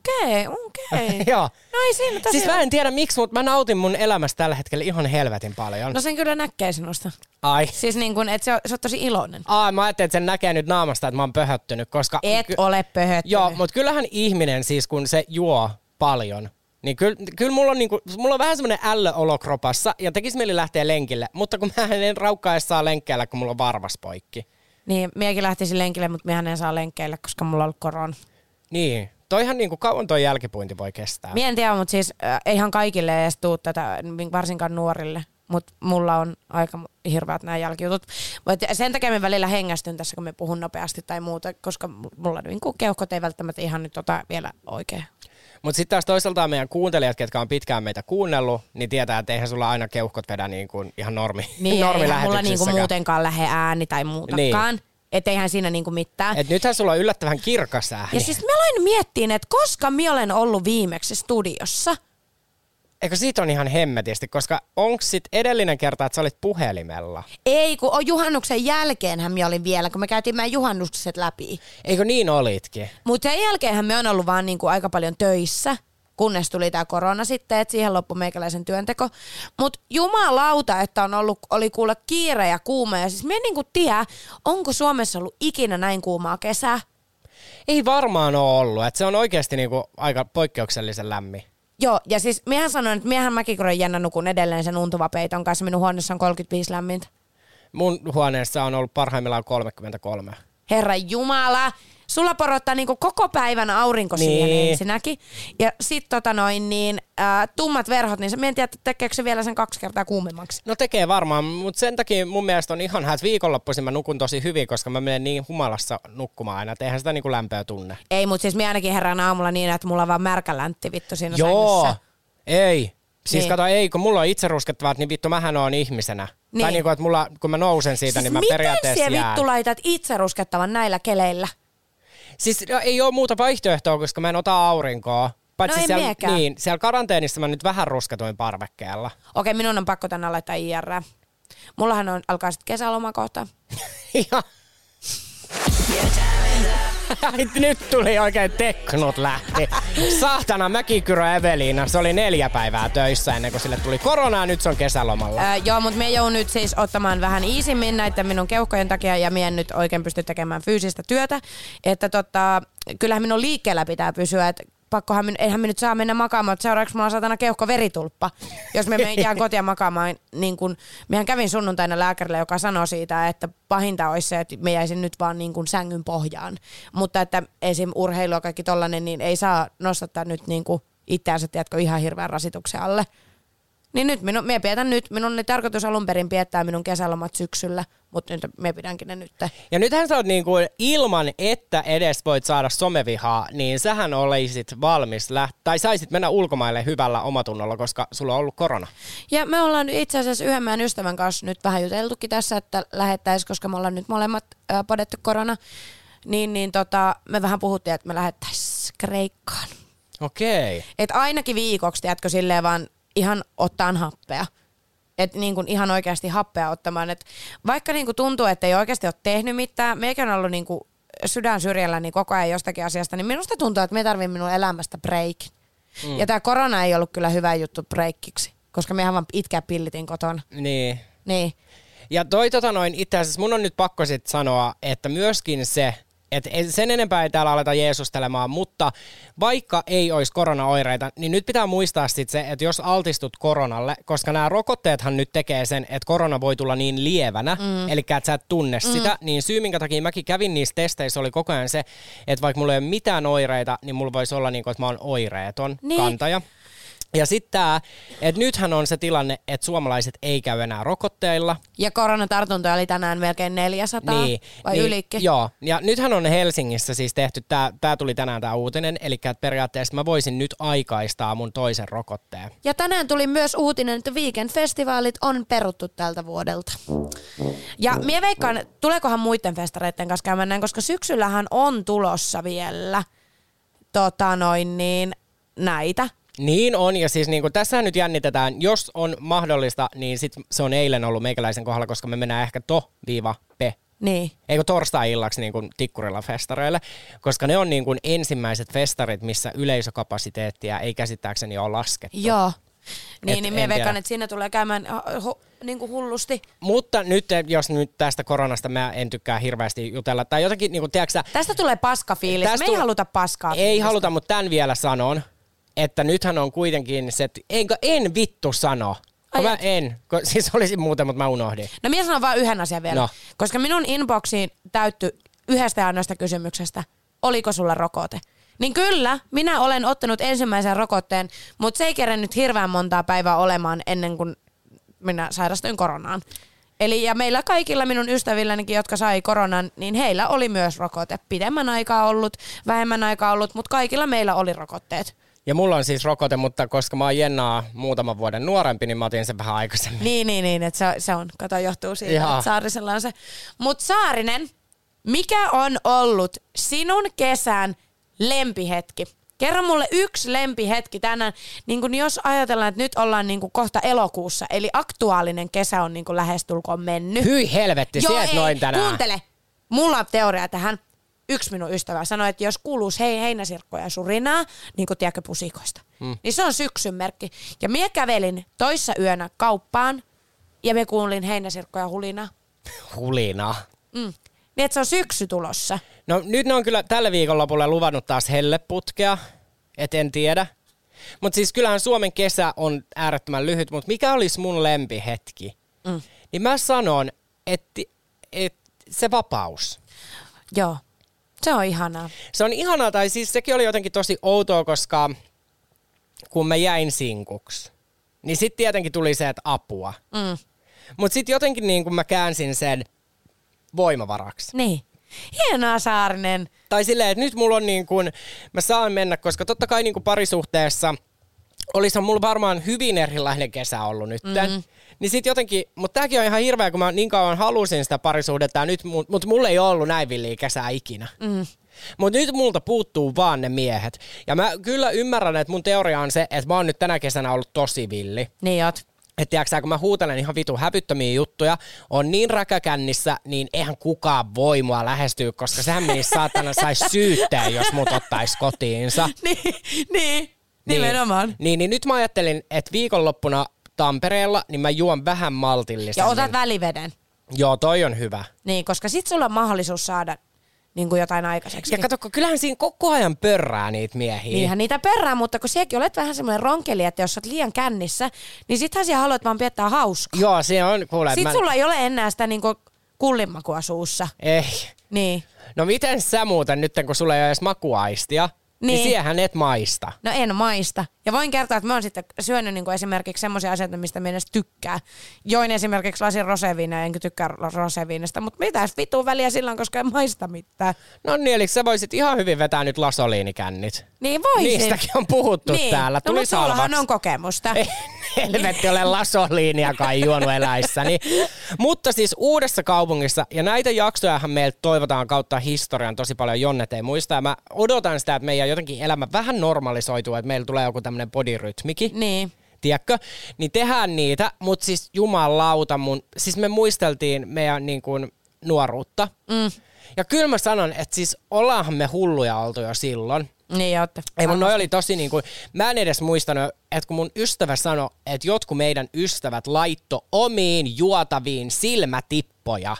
okei, okay, okei. Okay. Joo. No ei siinä tosiaan. Siis mä en tiedä miksi, mutta mä nautin mun elämästä tällä hetkellä ihan helvetin paljon. No sen kyllä näkee sinusta. Ai. Siis niin kuin, että sä oot tosi iloinen. Ai, mä ajattelin, että sen näkee nyt naamasta, että mä oon pöhöttynyt, koska... Et ky- ole pöhöttynyt. Joo, mutta kyllähän ihminen siis, kun se juo paljon, niin kyllä, kyllä mulla, on niinku, mulla on vähän semmoinen ällöolo kropassa ja tekisi mieli lähteä lenkille, mutta kun mä en raukkaa edes saa lenkkeillä, kun mulla on varvas poikki. Niin, miekin lähtisin lenkille, mutta miehän en saa lenkkeille, koska mulla on ollut korona. Niin, toihan niinku kauan toi jälkipuinti voi kestää. Mie en tiedä, mutta siis äh, eihän kaikille edes tuu tätä, varsinkaan nuorille. Mutta mulla on aika hirveät nämä jälkijutut. Mut sen takia me välillä hengästyn tässä, kun me puhun nopeasti tai muuta, koska mulla niinku keuhkot ei välttämättä ihan nyt ota vielä oikein. Mutta sitten taas toisaalta meidän kuuntelijat, ketkä on pitkään meitä kuunnellut, niin tietää, että eihän sulla aina keuhkot vedä niin kuin ihan normi, niin, eihän mulla niinku normilähetyksessäkään. muutenkaan lähde ääni tai muutakaan. Niin. Että eihän siinä niinku mitään. Et nythän sulla on yllättävän kirkas ääni. Ja siis mä aloin miettiä, että koska mä olen ollut viimeksi studiossa. Eikö siitä on ihan hemmetisti, koska onko sit edellinen kerta, että sä olit puhelimella? Ei, kun on juhannuksen jälkeenhän mä olin vielä, kun me käytiin meidän juhannukset läpi. Eikö niin olitkin? Mutta sen jälkeenhän me on ollut vaan niinku aika paljon töissä, kunnes tuli tää korona sitten, että siihen loppui meikäläisen työnteko. Mutta jumalauta, että on ollut, oli kuule kiire ja kuuma. Ja siis mä en niinku tiedä, onko Suomessa ollut ikinä näin kuumaa kesää? Ei varmaan ole ollut, että se on oikeasti niinku aika poikkeuksellisen lämmin. Joo, ja siis miehän sanoin, että miehän mäkin kun on jännä nukun edelleen sen untuva peiton kanssa. Minun huoneessa on kolmekymmentäviisi lämmintä. Mun huoneessa on ollut parhaimmillaan kolmekymmentäkolme. Herra Jumala, sulla porottaa niinku koko päivän aurinko niin. siihen ensinnäkin. Ja sit tota noin niin, äh, tummat verhot, niin mä en tiedä, tekeekö se vielä sen kaksi kertaa kuumemmaksi. No tekee varmaan, mutta sen takia mun mielestä on ihan häät viikonloppuisin mä nukun tosi hyvin, koska mä menen niin humalassa nukkumaan aina, että eihän sitä niinku lämpöä tunne. Ei, mutta siis mä ainakin herään aamulla niin, että mulla on vaan märkä läntti vittu siinä Joo, sängyssä. ei. Siis niin. Kato, ei, kun mulla on itse ruskettavat, niin vittu mähän oon ihmisenä. Niin. Tai niinku, että mulla, kun mä nousen siitä, siis niin mä miten periaatteessa siellä jään. vittu laitat itse ruskettavan näillä keleillä? Siis no, ei ole muuta vaihtoehtoa, koska mä en ota aurinkoa. Paitsi No en siellä, miekään. niin, siellä karanteenissa mä nyt vähän rusketoin parvekkeella. Okei, minun on pakko tänään laittaa I R. Mullahan on, alkaa sitten kesäloma kohta. Ja. Nyt tuli oikein teknot lähti. Sahtana Mäkikyrö Eveliina, se oli neljä päivää töissä ennen kuin sille tuli koronaa, nyt se on kesälomalla. Öö, joo, mutta me joudun nyt siis ottamaan vähän iisimmin näiden minun keuhkojen takia ja mie en nyt oikein pysty tekemään fyysistä työtä. Että tota, kyllähän minun liikkeellä pitää pysyä, että pakkohan minun, eihän me nyt saa mennä makaamaan, että seuraavaksi mulla on satana keuhkoveritulppa. Jos me jään kotia makaamaan, niin kun, mehän kävin sunnuntaina lääkärille, joka sanoi siitä, että pahinta olisi se, että me jäisin nyt vaan niin kuin sängyn pohjaan. Mutta että esim. Urheilu ja kaikki tollanen, niin ei saa nostattaa nyt niin kuin itseänsä, tiedätkö, ihan hirveän rasituksen alle. Niin nyt, minun, me pidetään nyt, minun oli tarkoitus alun perin piettää minun kesälomat syksyllä, mutta nyt me pidänkin ne nyt. Ja nythän sä oot niinku ilman, että edes voit saada somevihaa, niin sähän olisit valmis läht- tai saisit mennä ulkomaille hyvällä omatunnolla, koska sulla on ollut korona. Ja me ollaan itse asiassa yhden meidän ystävän kanssa nyt vähän juteltukin tässä, että lähettäisiin, koska me ollaan nyt molemmat ää, podettu korona, niin, niin tota, me vähän puhuttiin, että me lähettäisiin Kreikkaan. Okei. Et ainakin viikoksi, tiedätkö, silleen vaan ihan ottaan happea. Että niin kuin ihan oikeasti happea ottamaan. Et vaikka niin kuin tuntuu, että ei oikeasti ole tehnyt mitään, meikä on ollut niin kuin sydän syrjällä niin koko ajan jostakin asiasta, niin minusta tuntuu, että me tarvii minun elämästä breikin. Mm. Ja tämä korona ei ollut kyllä hyvä juttu breikiksi, koska mehän vaan itkää pillitin kotona. Niin. Niin. Ja toi tota noin, itse asiassa mun on nyt pakko sit sanoa, että myöskin se, että sen enempää ei täällä aleta jeesustelemaan, mutta vaikka ei olisi koronaoireita, niin nyt pitää muistaa sit se, että jos altistut koronalle, koska nämä rokotteethan nyt tekee sen, että korona voi tulla niin lievänä, mm. eli että sä et tunne mm. sitä, niin syy minkä takia mäkin kävin niissä testeissä oli koko ajan se, että vaikka mulla ei ole mitään oireita, niin mulla voisi olla niin kuin, että mä oon oireeton niin. kantaja. Ja sitten tämä, että nythän on se tilanne, että suomalaiset ei käy enää rokotteilla. Ja koronatartuntoja oli tänään melkein neljäsataa niin, vai niin, ylikin. Joo, ja nythän on Helsingissä siis tehty, tämä tuli tänään tämä uutinen, eli että periaatteessa mä voisin nyt aikaistaa mun toisen rokotteen. Ja tänään tuli myös uutinen, että Weekend-festivaalit on peruttu tältä vuodelta. Ja mie veikkaan, tuleekohan muiden festareiden kanssa käymään näin, koska syksyllähän on tulossa vielä tota noin niin, näitä. Niin on, ja siis niin tässä nyt jännitetään, jos on mahdollista, niin sit se on eilen ollut meikäläisen kohdalla, koska me mennään ehkä to-pe Niin. Eikö torstai-illaksi niin kuin Tikkurilla festareille, koska ne on niin kuin ensimmäiset festarit, missä yleisökapasiteettia ei käsittääkseni ole laskettu. Joo. Niin, Et niin en minä veikkaan, tiedä. että siinä tulee käymään hu, niin kuin hullusti. Mutta nyt, jos nyt tästä koronasta mä en tykkää hirveästi jutella, tai jotenkin, niin kuin, tiedätkö sä, Tästä tulee paskafiilis. Tästä Me ei tu- haluta paskaa ei fiilistä. haluta, mutta tämän vielä sanon, että nythän on kuitenkin se, että enkö en vittu sano. Kun mä en, kun, siis olisin muuten, mutta mä unohdin. No minä sanon vaan yhden asian vielä. No. Koska minun inboxiin täyttyi yhdestä ja ainoasta kysymyksestä, oliko sulla rokote? Niin kyllä, minä olen ottanut ensimmäisen rokotteen, mutta se ei kerennyt hirveän montaa päivää olemaan ennen kuin minä sairastuin koronaan. Eli ja meillä kaikilla minun ystävillänikin, jotka sai koronan, niin heillä oli myös rokote. Pidemmän aikaa ollut, vähemmän aikaa ollut, mutta kaikilla meillä oli rokotteet. Ja mulla on siis rokote, mutta koska mä oon Jennaa muutaman vuoden nuorempi, niin mä otin sen vähän aikaisemmin. Niin, niin, niin, että se, se on, kato, johtuu siitä, Jaa. että Saarisella on se. Mutta Saarinen, mikä on ollut sinun kesän lempihetki? Kerro mulle yksi lempihetki tänään, niin kun jos ajatellaan, että nyt ollaan niin kun kohta elokuussa, eli aktuaalinen kesä on niin kun lähestulkoon mennyt. Hyi helvetti, Joo, sieltä ei, noin tänään. kuuntele. Mulla on teoria tähän. Yksi minun ystävä sanoi, että jos kuuluisi hei heinäsirkkoja ja surinaa, niin kuin tiedätkö pusikoista, mm. niin se on syksyn merkki. Ja minä kävelin toissa yönä kauppaan ja me kuulin heinäsirkkoja hulinaa. Hulina. Mm. Niin että se on syksy tulossa. No nyt ne on kyllä tällä viikonlopulla luvannut taas helleputkea, et en tiedä. Mutta siis kyllähän Suomen kesä on äärettömän lyhyt, mutta mikä olisi mun lempihetki? Mm. Niin mä sanon, että et se vapaus. Joo, se on ihanaa. Se on ihanaa, tai siis sekin oli jotenkin tosi outoa, koska kun mä jäin sinkuksi, niin sitten tietenkin tuli se, että apua. Mm. Mutta sitten jotenkin niin kun mä käänsin sen voimavaraksi. Niin. Hienoa, Saarinen. Tai silleen, että nyt mulla on niin kuin, mä saan mennä, koska totta kai niin kuin parisuhteessa olisihan mulla varmaan hyvin erilainen kesä ollut nyt. Mm-hmm. Niin sit jotenkin, mutta tääkin on ihan hirveä, kun mä niin kauan halusin sitä parisuhdetta, nyt, mutta mulla ei ollut näin villiä kesää ikinä. Mm. Mutta nyt multa puuttuu vaan ne miehet. Ja mä kyllä ymmärrän, että mun teoria on se, että mä oon nyt tänä kesänä ollut tosi villi. Niin oot. Että tiiäksä, kun mä huutelen ihan vitu hävyttömiä juttuja, on niin räkäkännissä, niin eihän kukaan voi mua lähestyä, koska sehän menisi saatana sais syytteen, jos mut ottais kotiinsa. niin, niin, nimenomaan. Niin, niin nyt mä ajattelin, että viikonloppuna Tampereella, niin mä juon vähän maltillisemmin. Ja otat väliveden. Joo, toi on hyvä. Niin, koska sit sulla on mahdollisuus saada niin kuin jotain aikaiseksi. Ja katsokko, kyllähän siinä koko ajan pörrää niitä miehiä. Niinhän niitä perää, mutta kun sinäkin olet vähän semmoinen ronkeli, että jos olet liian kännissä, niin sittenhän sinä haluat vaan piettää hauskaa. Joo, se on, kuule. Sitten mä... sulla ei ole enää sitä niinku kullinmakua suussa. Ei. Niin. No miten sä muuten nyt, kun sulla ei ole edes makuaistia, niin, niin siehän et maista. No en maista. Ja voin kertoa, että mä oon sitten syönyt niinku esimerkiksi semmoisia asioita, mistä mä en edes tykkää. Join esimerkiksi lasin roseviinia, enkä tykkää roseviinistä, mutta mitäs vitu väliä sillä on, koska en maista mitään. No niin, eli sä voisit ihan hyvin vetää nyt lasoliinikännit. Niin voisin. Niistäkin on puhuttu niin. täällä. No Tuli mutta sullahan salvaksi. on kokemusta. Ei, helvetti, ole lasoliiniakaan juonut eläissäni. Mutta siis Uudessa Kaupungissa, ja näitä jaksojahan meiltä toivotaan kautta historian tosi paljon, Jonnet ei muista. Ja mä odotan sitä, että meidän jotenkin elämä vähän normalisoituu, että meillä tulee joku tämmönen bodyrytmikin. Niin. Tiedätkö? Niin tehdään niitä, mutta siis jumalauta mun, siis me muisteltiin meidän niin kuin nuoruutta. Mm. Ja kyllä mä sanon, että siis ollaanhan me hulluja oltu jo silloin. Niin ootte. Ei mun noi oli tosi niin kuin, mä en edes muistanut, että kun mun ystävä sanoi, että jotkut meidän ystävät laitto omiin juotaviin silmätippoja.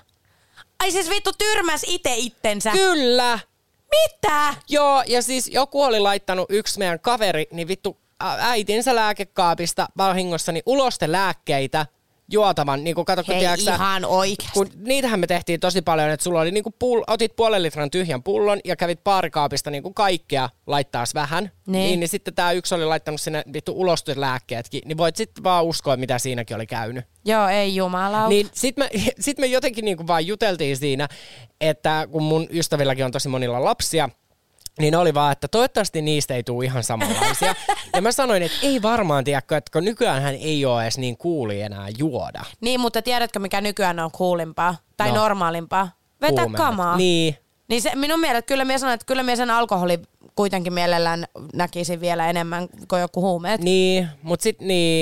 Ai siis vittu tyrmäs ite ittensä. Kyllä! Mitä? Joo, ja siis joku oli laittanut yksi meidän kaveri, niin vittu äitinsä lääkekaapista vahingossa, ulostelääkkeitä juotavan, niin kuin katsokko, Hei tiiäksä, ihan oikeasti. kun niitähän me tehtiin tosi paljon, että sulla oli niin kuin pull, otit puolen litran tyhjän pullon ja kävit baarikaapista niin kuin kaikkea laittaas vähän, niin. Niin, niin sitten tää yksi oli laittanut sinne vittu ulostuslääkkeetkin, niin voit sitten vaan uskoa, mitä siinäkin oli käynyt. Joo, ei jumalauta. Niin sit me, sit me jotenkin niin kuin vaan juteltiin siinä, että kun mun ystävilläkin on tosi monilla lapsia, niin oli vaan, että toivottavasti niistä ei tule ihan samanlaisia. Ja mä sanoin, että ei varmaan tiedäkö, että kun nykyäänhän ei ole edes niin cooli enää juoda. Niin, mutta tiedätkö mikä nykyään on coolimpaa? Tai No. normaalimpaa? Vetä Huumeet. kamaa. Niin. Niin se, minun mielestä, kyllä minä sanon, että kyllä minä sen alkoholi kuitenkin mielellään näkisin vielä enemmän kuin joku huumeet. Niin, mut sit niin,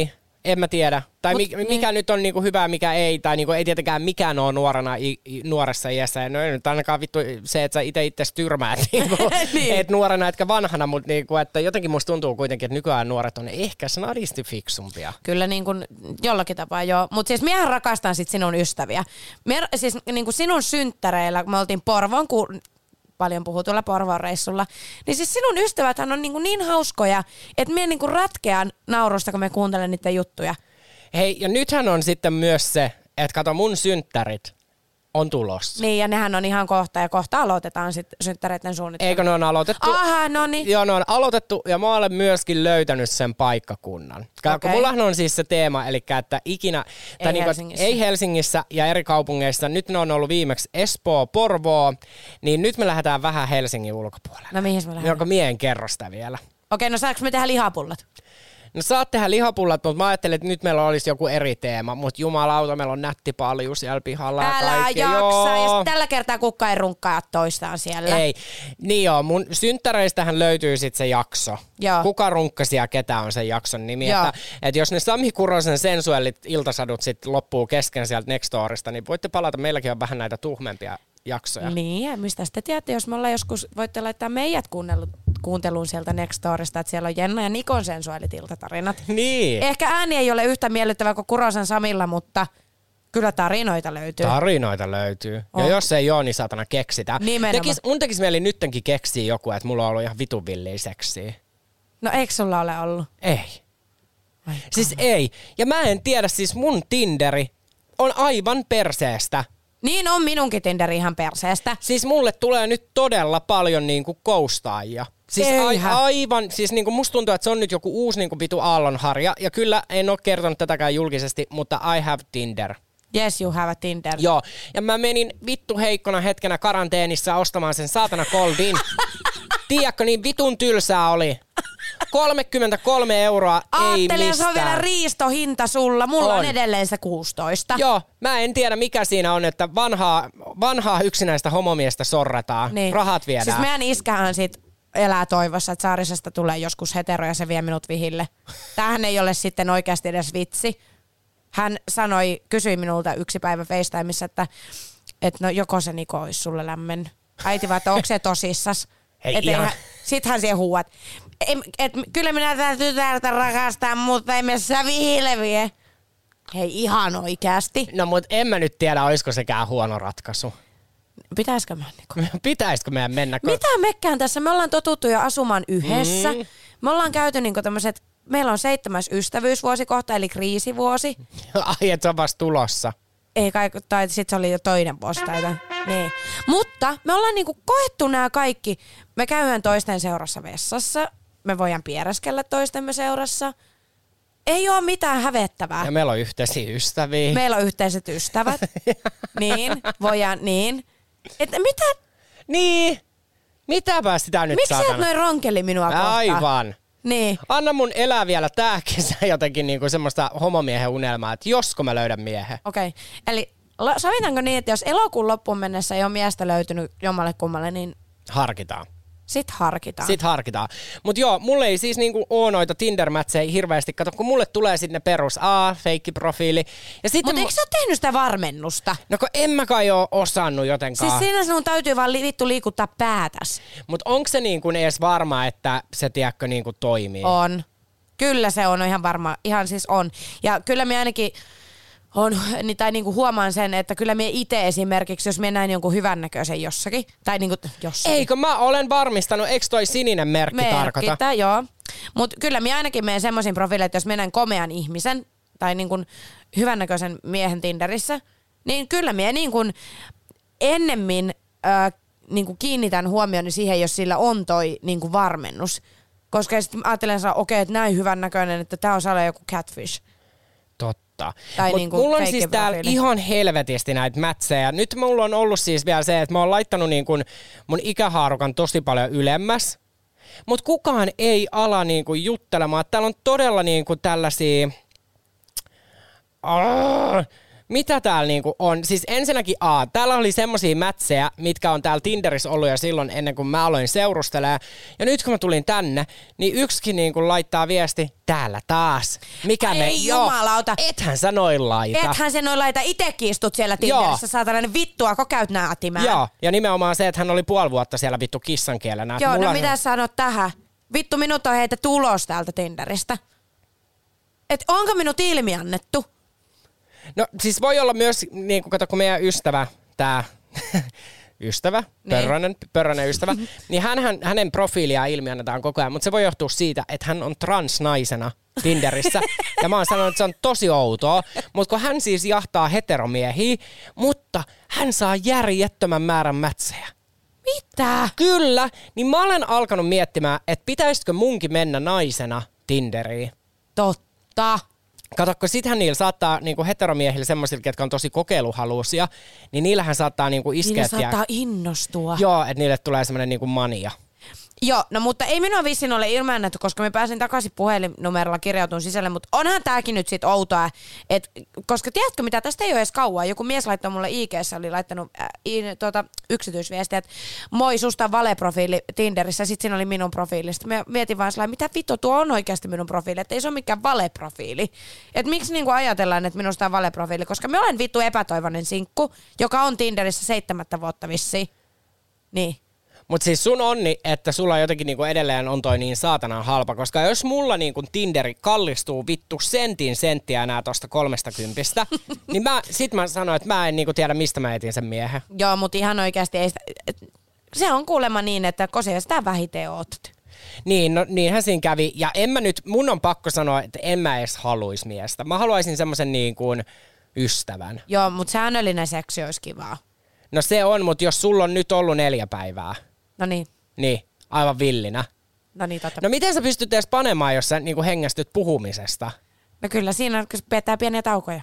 En mä tiedä. Tai Mut, mikä, niin. mikä nyt on niinku hyvä, mikä ei. Tai niinku ei tietenkään mikään ole nuorena, i, i, nuoressa iässä. No ei nyt ainakaan vittu se, että sä itse itse tyrmäät. Niinku, Niin. et nuorena etkä vanhana, mutta niinku, että jotenkin musta tuntuu kuitenkin, että nykyään nuoret on ehkä snadisti fiksumpia. Kyllä niin kuin jollakin tapaa joo. Mutta siis miehän rakastan sit sinun ystäviä. Me, siis niin kuin sinun synttäreillä, kun me oltiin Porvoon, ku, paljon puhutulla Porvoon reissulla, niin siis sinun ystäväthän on niin, kuin niin hauskoja, että mie niin kuin ratkean naurusta, kun me kuuntelen niitä juttuja. Hei, ja nythän on sitten myös se, että kato mun synttärit on tulossa. Niin, ja nehän on ihan kohta, ja kohta aloitetaan sitten synttäreiden suunnittelu. Eikö ne on aloitettu? Aha, no niin. Joo, ne on aloitettu ja mä olen myöskin löytänyt sen paikkakunnan. Okei. Mullahan on siis se teema, eli että ikinä, Ei tai niinku, Helsingissä. ei Helsingissä ja eri kaupungeissa, nyt ne on ollut viimeksi Espoo, Porvoo, niin nyt me lähdetään vähän Helsingin ulkopuolelle. No mihin me lähdemme? Jonka mie en kerro sitä vielä. Okei, no saanko me tehdä lihapullat? No saat tehdä lihapullat, mutta mä ajattelin, että nyt meillä olisi joku eri teema, mutta jumalauta, meillä on nätti palju siellä pihalla ja Älä kaikki. jaksa, Joo. ja sit tällä kertaa kukka ei runkkaa toistaan siellä. Ei. Niin joo, mun synttäreistähän löytyy sitten se jakso. Joo. Kuka runkkasi ja ketä on sen jakson nimi. Joo. Että, että jos ne Sami Kurosen sensuellit iltasadut sit loppuu kesken sieltä Nextorista, niin voitte palata. Meilläkin on vähän näitä tuhmempia jaksoja. Niin, ja mistä te tiedätte, jos me ollaan joskus, voitte laittaa meidät kuunteluun sieltä Nextorista, että siellä on Jenna ja Nikon sensuaalit iltatarinat. Niin. Ehkä ääni ei ole yhtä miellyttävä kuin Kurosen Samilla, mutta kyllä tarinoita löytyy. Tarinoita löytyy. On. Ja jos ei ole, niin saatana keksitään. Nimenomaan. Tekis, mun tekisi mieli nyttenkin keksiä joku, että mulla on ollut ihan vitun villiä seksiä. No eikö sulla ole ollut? Ei. Ai Siis ei. Ja mä en tiedä, siis mun Tinderi on aivan perseestä. Niin on minunkin Tinderi ihan perseestä. Siis mulle tulee nyt todella paljon niinku koustaajia. Siis a, Eihän. aivan, siis niinku musta tuntuu, että se on nyt joku uusi niinku vitu aallonharja. Ja kyllä en ole kertonut tätäkään julkisesti, mutta I have Tinder. Yes, you have a Tinder. Joo, ja mä menin vittu heikkona hetkenä karanteenissa ostamaan sen saatana Goldin. Tiedätkö, niin vitun tylsää oli. kolmekymmentäkolme euroa, ei Aattelin, se on vielä mistään. riistohinta sulla. Mulla on, On. edelleen se kuusitoista. Joo, mä en tiedä mikä siinä on, että vanhaa, vanhaa yksinäistä homomiestä sorretaan, Niin. rahat viedään. Siis meidän iskähän sit elää toivossa, että Saarisesta tulee joskus hetero ja se vie minut vihille. Tämähän ei ole sitten oikeasti edes vitsi. Hän sanoi, kysyi minulta yksi päivä FaceTimeissa, että, että no joko se Niko olisi sulle lämmennyt. Äiti vaan, että onko se tosissas? Hei, Et ihan- eihän- Sittenhän siihen huuat. Et, et, kyllä minä tätä tytärtä rakastan, mutta ei me sitä vihille vie. Hei, ihan oikeasti. No mut en mä nyt tiedä, olisiko sekään huono ratkaisu. Pitäisikö mä Niko? Pitäisikö meidän mennä? Kun... Mitä mekään tässä? Me ollaan totuttu jo asumaan yhdessä. Mm. Me ollaan käyty niinku tämmöiset, meillä on seitsemäs ystävyysvuosi kohta, eli kriisivuosi. Ai, et se on vasta tulossa. Ei kai, tai sit se oli jo toinen vuosi tai jotain. Niin. Mutta me ollaan niinku koettu nämä kaikki. Me käydään toisten seurassa vessassa. Me voidaan pieräskellä toistemme seurassa. Ei ole mitään hävettävää. Ja meillä on yhteisiä ystäviä. Meillä on yhteiset ystävät. niin, voidaan, niin. Että mitä, Niin. Mitäpä sitä nyt miksi sä et saatana? noin ronkeli minua kohtaan? Aivan. Niin. Anna mun elää vielä tää kesä jotenkin niinku semmoista homomiehen unelmaa, että josko mä löydän miehen. Okei, okay. Eli la- sovitaanko niin, että jos elokuun loppuun mennessä ei ole miestä löytynyt jommalle kummalle, niin Harkitaan. sit harkitaan. Sitten harkitaan. Mut joo, mulle ei siis niinku oo noita Tinder-mätsejä hirveästi. Kato, kun mulle tulee sitten ne perus A, feikkiprofiili. Ja sitten Mutta eikö sä ole tehnyt sitä varmennusta? No kun en mä kai oo osannut jotenkaan. Siis siinä sinun täytyy vaan li- vittu liikuttaa päätäs. Mut onko se niinku edes varma, että se tiedätkö niinku toimii? On. Kyllä se on ihan varma. Ihan siis on. Ja kyllä me ainakin on, niin, tai niinku huomaan sen, että kyllä me itse esimerkiksi, jos me näin jonkun hyvännäköisen jossakin, tai niinku jossakin. Eikö mä olen varmistanut, eikö toi sininen merkki tarkoita? Merkitä, joo. Mutta kyllä minä ainakin menen semmoisiin profiileihin, että jos menen komean ihmisen tai niin kuin hyvännäköisen miehen Tinderissä, niin kyllä minä niin kuin ennemmin äh, niin kuin kiinnitän huomioni siihen, jos sillä on toi niin kuin varmennus. Koska sitten ajattelen, että okei, että näin hyvännäköinen, että tämä on saada joku catfish. Totta. Tai Mut niinku mulla on fake siis täällä profiili. ihan helvetisti näitä mätsejä. Nyt mulla on ollut siis vielä se, että mä oon laittanut niin kun mun ikähaarukan tosi paljon ylemmäs. Mut kukaan ei ala niin kun juttelemaan. Täällä on todella niin kun tällaisia... Arr, mitä täällä niinku on? Siis ensinnäkin A, täällä oli semmosia mätsejä, mitkä on täällä Tinderissä ollut jo silloin ennen kuin mä aloin seurustelemaan. Ja nyt kun mä tulin tänne, niin yksikin niinku laittaa viesti, täällä taas. Mikä Ai me, ei joo, jumalauta. ethän sä noin laita. Ethän se noin laita, itekin istut siellä Tinderissä, saatana ne vittua, kun käyt näätimään. Joo, ja nimenomaan se, että hän oli puoli vuotta siellä vittu kissan kielenä. Joo, Mulla no on... mitä sanot tähän? Vittu, minut on heitä tulos täältä Tinderistä. Et onko minut ilmi annettu? No siis voi olla myös, niin kuin kato, kun meidän ystävä, tää ystävä, Niin. pörrönen, pörrönen ystävä, niin hän, hänen profiilia ilmiannetaan koko ajan, mutta se voi johtua siitä, että hän on transnaisena Tinderissä. Ja mä oon sanonut, että se on tosi outoa, mutta kun hän siis jahtaa heteromiehiä, mutta hän saa järjettömän määrän mätsejä. Mitä? Kyllä, niin mä olen alkanut miettimään, että pitäisikö munkin mennä naisena Tinderiin. Totta. Katsokko, sittenhän niillä saattaa niinku heteromiehillä semmoisilla, ketkä on tosi kokeiluhaluisia, niin niillähän saattaa niinku iskeä. Niillä saattaa innostua. Joo, että niille tulee semmoinen niinku mania. Joo, no mutta ei minua vissiin ole ilmeennetty, koska mä pääsin takaisin puhelinnumerolla kirjautun sisälle, mutta onhan tääkin nyt sit outoa, et, koska tiedätkö mitä, tästä ei ole edes kauan. Joku mies laittoi mulle I G:ssä, oli laittanut äh, i, tuota, yksityisviestiä, että moi, susta on valeprofiili Tinderissä, sit siinä oli minun profiilista. Mä mietin vaan sellainen, mitä vittu tuo on oikeasti minun profiili, että ei se ole mikään valeprofiili. Että miksi niinku ajatellaan, että minusta on valeprofiili, koska mä olen vittu epätoivoinen sinkku, joka on Tinderissä seitsemättä vuotta vissiin. Niin. Mutta siis sun onni, että sulla jotenkin niinku edelleen on toi niin saatanan halpa, koska jos mulla niinku Tinderi kallistuu vittu sentin senttiä enää tosta kolmesta kympistä, niin mä, sit mä sanoin, että mä en niinku tiedä, mistä mä etin sen miehen. Joo, mutta ihan oikeasti ei sitä, se on kuulemma niin, että kosia sitä vähiten oot. Niin, no niinhän siinä kävi. Ja en mä nyt, mun on pakko sanoa, että en mä edes haluis miestä. Mä haluaisin semmosen niin kuin ystävän. Joo, mutta säännöllinen seksi olisi kivaa. No se on, mutta jos sulla on nyt ollut neljä päivää, No niin, niin aivan villinä. no niin totta. No miten sä pystyt edes panemaan, jos sä niinku hengästyt puhumisesta? No kyllä siinä on, kun se pitää pieniä taukoja.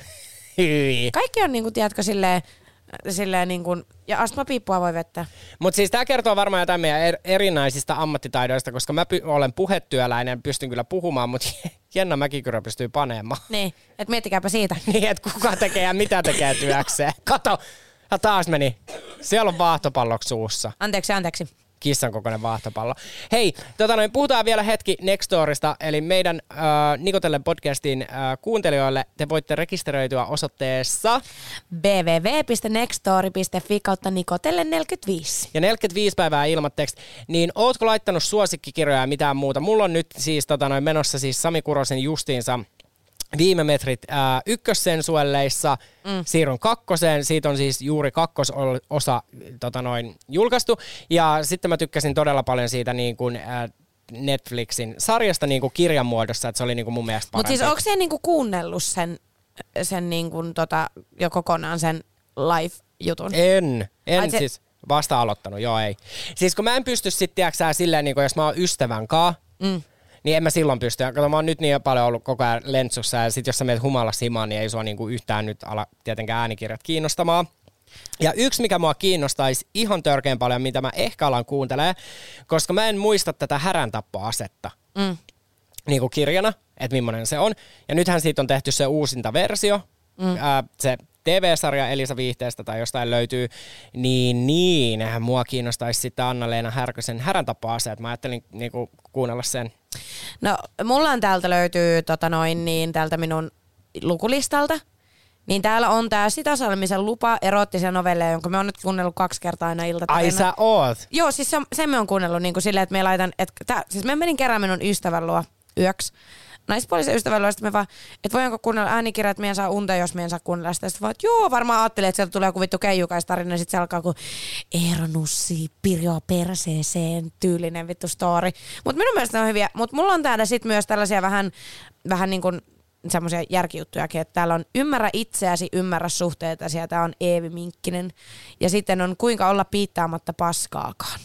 Hyi. Kaikki on niinku, tiedätkö, silleen, silleen niinku, ja astmapiippua voi vettää. Mutta siis tää kertoo varmaan jotain meidän er- erinäisistä ammattitaidoista, koska mä py- olen puhetyöläinen, pystyn kyllä puhumaan, mutta Jenna Mäkikyrö pystyy panemaan. Niin, et miettikääpä siitä. Niin, että kuka tekee ja mitä tekee työkseen. Kato, ja taas meni. Siellä on vaahtopallok suussa. Anteeksi, anteeksi. Kissan kokoinen vaahtopallo. Hei, tota noin, puhutaan vielä hetki Nextorista, eli meidän äh, Nikotellen podcastin äh, kuuntelijoille te voitte rekisteröityä osoitteessa double-u double-u double-u piste nextory piste fi kautta Nikotelle neljäkymmentäviisi. ja neljäkymmentäviisi päivää ilmatteeksi, niin ootko laittanut suosikkikirjoja ja mitään muuta? Mulla on nyt siis tota noin, menossa siis Sami Kurosen justiinsa viime metrit ää, ykkössensuelleissa, mm. siirryn kakkoseen, siitä on siis juuri kakkososa tota noin, julkaistu, ja sitten mä tykkäsin todella paljon siitä niin kuin, ää, Netflixin sarjasta niin kuin kirjan muodossa, että se oli niin kuin mun mielestä parempi. Mutta siis onko se niinku kuunnellut sen, sen niinku tota, jo kokonaan sen live-jutun? En, en Ai se- siis vasta aloittanut, joo ei. Siis kun mä en pysty sitten, tiedätkö silleen, niin kuin jos mä oon ystävän kaa, Mm. niin en mä silloin pysty. Kato, mä oon nyt niin paljon ollut koko ajan lentsussa, ja sit jos sä menet humalassa himaan, niin ei sua niinku yhtään nyt ala tietenkään äänikirjat kiinnostamaan. Ja yksi, mikä mua kiinnostaisi ihan törkeän paljon, mitä mä ehkä alan kuuntelee, koska mä en muista tätä häräntappua-asetta Mm. niin kuin kirjana, että millainen se on. Ja nythän siitä on tehty se uusinta versio, mm. ää, se T V-sarja Elisa Viihteestä tai jostain löytyy, niin niin, mua kiinnostaisi sitten Anna-Leena Härkösen häräntappua-aseet. Mä ajattelin niin kuin, kuunnella sen. No, mulla on täältä löytyy tota noin, niin täältä minun lukulistalta. Niin täällä on tää Sita Salmisen lupa erottisia novelleja, jonka me on nyt kuunnellut kaksi kertaa aina iltatarina. Ai sä oot? Joo, siis se, sen me on kuunnellut niin kuin silleen, että me laitan, että tää, siis me menin kerran minun ystävän luo yöksi. Naispuolisen ystävän luo, sitten me vaan, että voinko kuunnella äänikirjaa, että meidän saa unta, jos meidän saa kuunnella sitä. Sitten vaan, että joo, varmaan ajattelin, että sieltä tulee joku vittu keijukaistarina, ja sitten se alkaa kuin Eero Nussi, Pirjo perseeseen, tyylinen vittu story. Mutta minun mielestä ne on hyviä, mutta mulla on täällä sitten myös tällaisia vähän, vähän niin kuin semmoisia järkijuttujakin, että täällä on Ymmärrä itseäsi, ymmärrä suhteitasi, ja tää on Eevi Minkkinen. Ja sitten on Kuinka olla piittaamatta paskaakaan.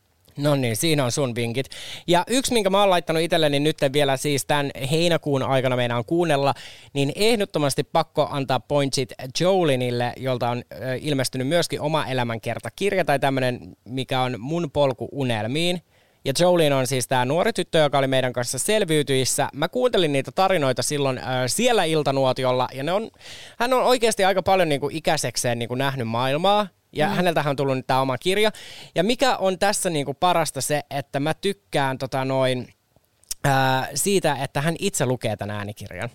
No niin, siinä on sun vinkit. Ja yksi, minkä mä oon laittanut itselleni nyt vielä siis tämän heinäkuun aikana meidän kuunnella, niin ehdottomasti pakko antaa pointsit Jolinille, jolta on ö, ilmestynyt myöskin oma elämänkertakirja tai tämmönen, mikä on Mun polku unelmiin. Ja Jolene on siis tämä nuori tyttö, joka oli meidän kanssa selviytyissä. Mä kuuntelin niitä tarinoita silloin äh, siellä iltanuotiolla, ja ne on, hän on oikeasti aika paljon niin kuin ikäisekseen niin kuin nähnyt maailmaa. Ja mm. häneltähän on tullut nyt tämä oma kirja. Ja mikä on tässä niin kuin parasta se, että mä tykkään tota noin, äh, siitä, että hän itse lukee tämän äänikirjan.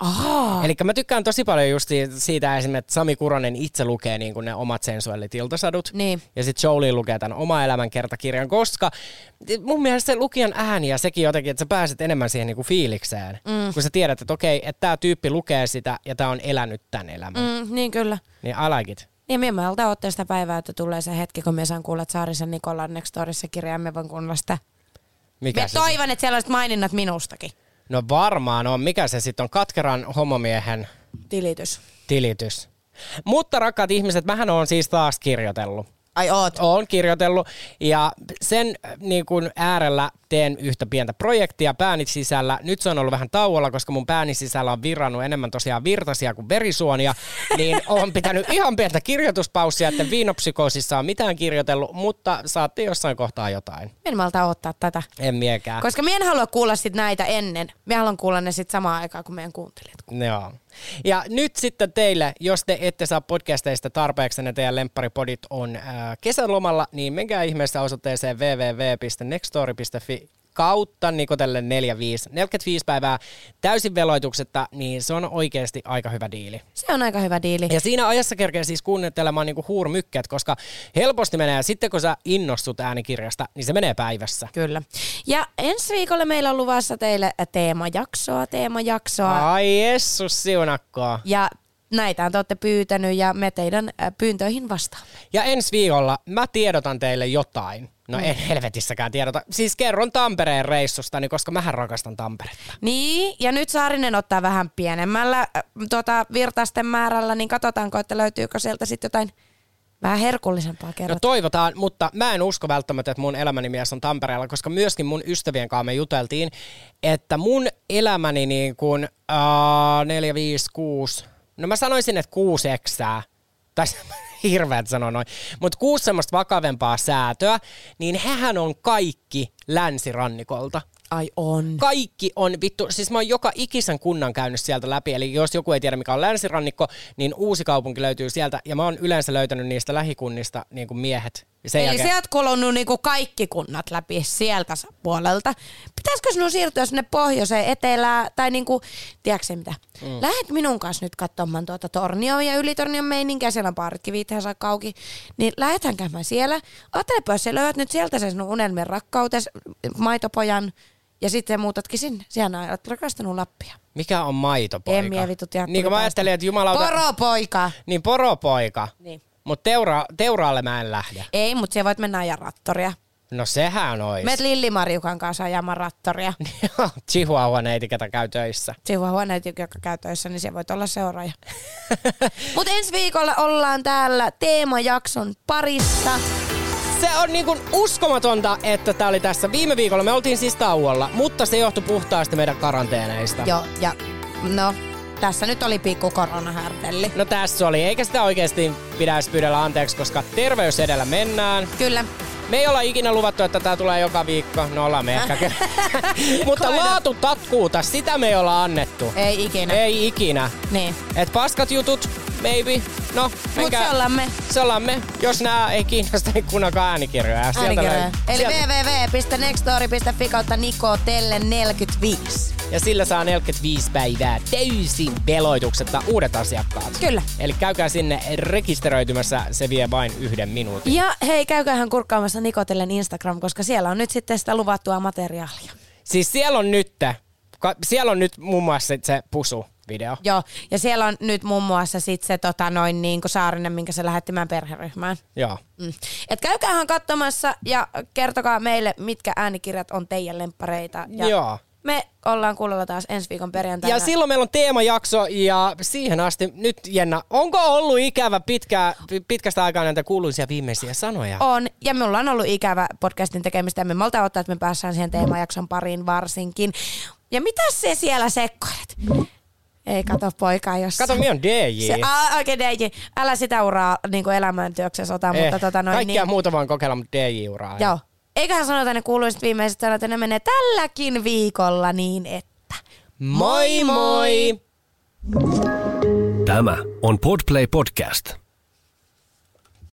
Eli mä tykkään tosi paljon just siitä esimerkiksi, että Sami Kuronen itse lukee niin kuin ne omat sensuellit iltasadut. Niin. Ja sitten Jolie lukee tämän oma elämän kertakirjan, koska mun mielestä se lukijan ääni ja sekin jotenkin, että sä pääset enemmän siihen niin kuin fiilikseen. Mm. Kun sä tiedät, että okei, että tää tyyppi lukee sitä ja tää on elänyt tämän elämän. Mm, niin kyllä. Niin I like it. Niin me meiltä ootte sitä päivää, että tulee se hetki, kun me saan kuulla Saarisen Nikolan Nextorissa kirjaa, me voin kuunnella sitä. Mikä me toivon, että siellä olisi maininnat minustakin. No varmaan on. Mikä se sitten on? Katkeran homomiehen tilitys. tilitys. Mutta rakkaat ihmiset, mähän on siis taas kirjoitellut. Ai oot? Oon kirjoitellut ja sen niin kun äärellä teen yhtä pientä projektia pääni sisällä. Nyt se on ollut vähän tauolla, koska mun pääni sisällä on virrannut enemmän tosiaan virtasia kuin verisuonia, niin oon pitänyt ihan pientä kirjoituspaussia, että Viinopsykoosissa on mitään kirjoitellut, mutta saatte jossain kohtaa jotain. En malta ottaa tätä. En miekään. Koska mä en halua kuulla sit näitä ennen. Mä haluan kuulla ne sit samaan aikaan, kun meidän kuuntelijat. Joo. Ja nyt sitten teille, jos te ette saa podcasteista tarpeeksi, ne teidän lempparipodit on ää, kesälomalla, niin menkää ihmeessä osoitteeseen double-u double-u double-u piste nextory piste fi kautta Nikotelle neljäkymmentäviisi. neljäkymmentäviisi päivää täysin veloituksetta, niin se on oikeasti aika hyvä diili. Se on aika hyvä diili. Ja siinä ajassa kerkee siis kuuntelemaan niinku huurmykket, koska helposti menee, sitten kun sä innostut äänikirjasta, niin se menee päivässä. Kyllä. Ja ensi viikolla meillä on luvassa teille teemajaksoa, teemajaksoa. Ai jessus siunakkoa. Ja näitä te olette pyytänyt ja me teidän pyyntöihin vastaamme. Ja ensi viikolla mä tiedotan teille jotain. No en helvetissäkään tiedota. Siis kerron Tampereen reissustani, koska mähän rakastan Tamperetta. Niin, ja nyt Saarinen ottaa vähän pienemmällä äh, tuota, virtasten määrällä, niin katsotaanko, että löytyykö sieltä sitten jotain vähän herkullisempaa kerrota. No toivotaan, mutta mä en usko välttämättä, että mun elämäni mies on Tampereella, koska myöskin mun ystävien kanssa me juteltiin, että mun elämäni niin kuin uh, neljä, viisi, kuusi, no mä sanoisin, että kuusi eksää, tai hirveät sanoa noin, mutta kuusi semmoista vakavempaa säätöä, niin hehän on kaikki länsirannikolta. Ai on. Kaikki on vittu, siis mä oon joka ikisen kunnan käynyt sieltä läpi, eli jos joku ei tiedä mikä on länsirannikko, niin Uusikaupunki löytyy sieltä, ja mä oon yleensä löytänyt niistä lähikunnista niin kuin miehet. Eli jälkeen... sä oot kolonnut niinku kaikki kunnat läpi sieltä puolelta. Pitäisikö sinun siirtyä sinne pohjoiseen, etelään, tai niinku, tiedätkö mitä? Mm. Lähet minun kanssa nyt katsomaan tuota Tornion ja Ylitornion meininkiä, siellä on baaritkin viiteen saakka auki, niin lähetään käymään siellä. Ajattelepa, jos sä löydät nyt sieltä sen sinun unelmien rakkautes, maitopojan, ja sitten muutatkin sinne. Siellä olet rakastanut Lappia. Mikä on maitopoika? En mie vitut Niin kuin mä ajattelin, että jumalauta... Poropoika. Niin poropoika. Niin. Mutta teura, teuraalle mä en lähde. Ei, mutta siellä voit mennä ajaa rattoria. No sehän ois. Meet Lilli-Marjukan kanssa ajamaan rattoria. Chihuahua-neiti, ketä käy töissä. Chihuahua-neiti, joka käy töissä, niin siellä voit olla seuraaja. Mutta ensi viikolla ollaan täällä teemajakson parissa. Se on niin kuin uskomatonta, että tää oli tässä. Viime viikolla me oltiin siis tauolla, mutta se johtui puhtaasti meidän karanteeneista. Joo, ja no... Tässä nyt oli pikku koronahärdelli. No tässä oli, eikä sitä oikeasti pitäisi pyydellä anteeksi, koska terveys edellä mennään. Kyllä. Me ei olla ikinä luvattu, että tää tulee joka viikko. No ollaan me ehkä. Mutta laatu takkuuta, sitä me ei olla annettu. Ei ikinä. Ei ikinä. Niin. Et paskat jutut, maybe. No, mut se ollaan me. Se ollaan me. Jos nää ei kiinnosta, niin kuunnelkaa äänikirjoja. Äänikirjoja. Eli double-u double-u double-u piste nextory piste fi kautta Nikotelle neljäkymmentäviisi. Ja sillä saa neljäkymmentäviisi päivää täysin veloituksetta uudet asiakkaat. Kyllä. Eli käykää sinne rekisteröitymässä, se vie vain yhden minuutin. Ja hei, käykäähän kurkkaamassa Nikotellen Instagram, koska siellä on nyt sitten sitä luvattua materiaalia. Siis siellä on nyt, siellä on nyt muun muassa se pusu. Video. Joo, ja siellä on nyt muun muassa sit se tota, noin niin kuin Saarinen, minkä se lähetti meidän perheryhmään. Joo. Mm. Et käykäähän katsomassa ja kertokaa meille, mitkä äänikirjat on teidän lemppareita. Ja Joo. Me ollaan kuulolla taas ensi viikon perjantaina. Ja silloin meillä on teemajakso ja siihen asti, nyt Jenna, onko ollut ikävä pitkä, pitkästä aikaa näitä kuuluisia viimeisiä sanoja? On, ja me ollaan ollut ikävä podcastin tekemistä ja me malta ottaa, että me päässään siihen teemajakson pariin varsinkin. Ja mitä se siellä sekkoilet? Ei, kato poikaa jossain. Kato, minä on D J. Se, a, oikein D J. Älä sitä uraa niin elämäntyöksessä ota, eh, mutta tota noin. Kaikkea niin, muuta vaan kokeilla, mutta D J-uraa. Joo. eiköhän sanota ne kuuluiset viimeiset sanat, että ne menee tälläkin viikolla niin, että moi moi! Tämä on Podplay Podcast.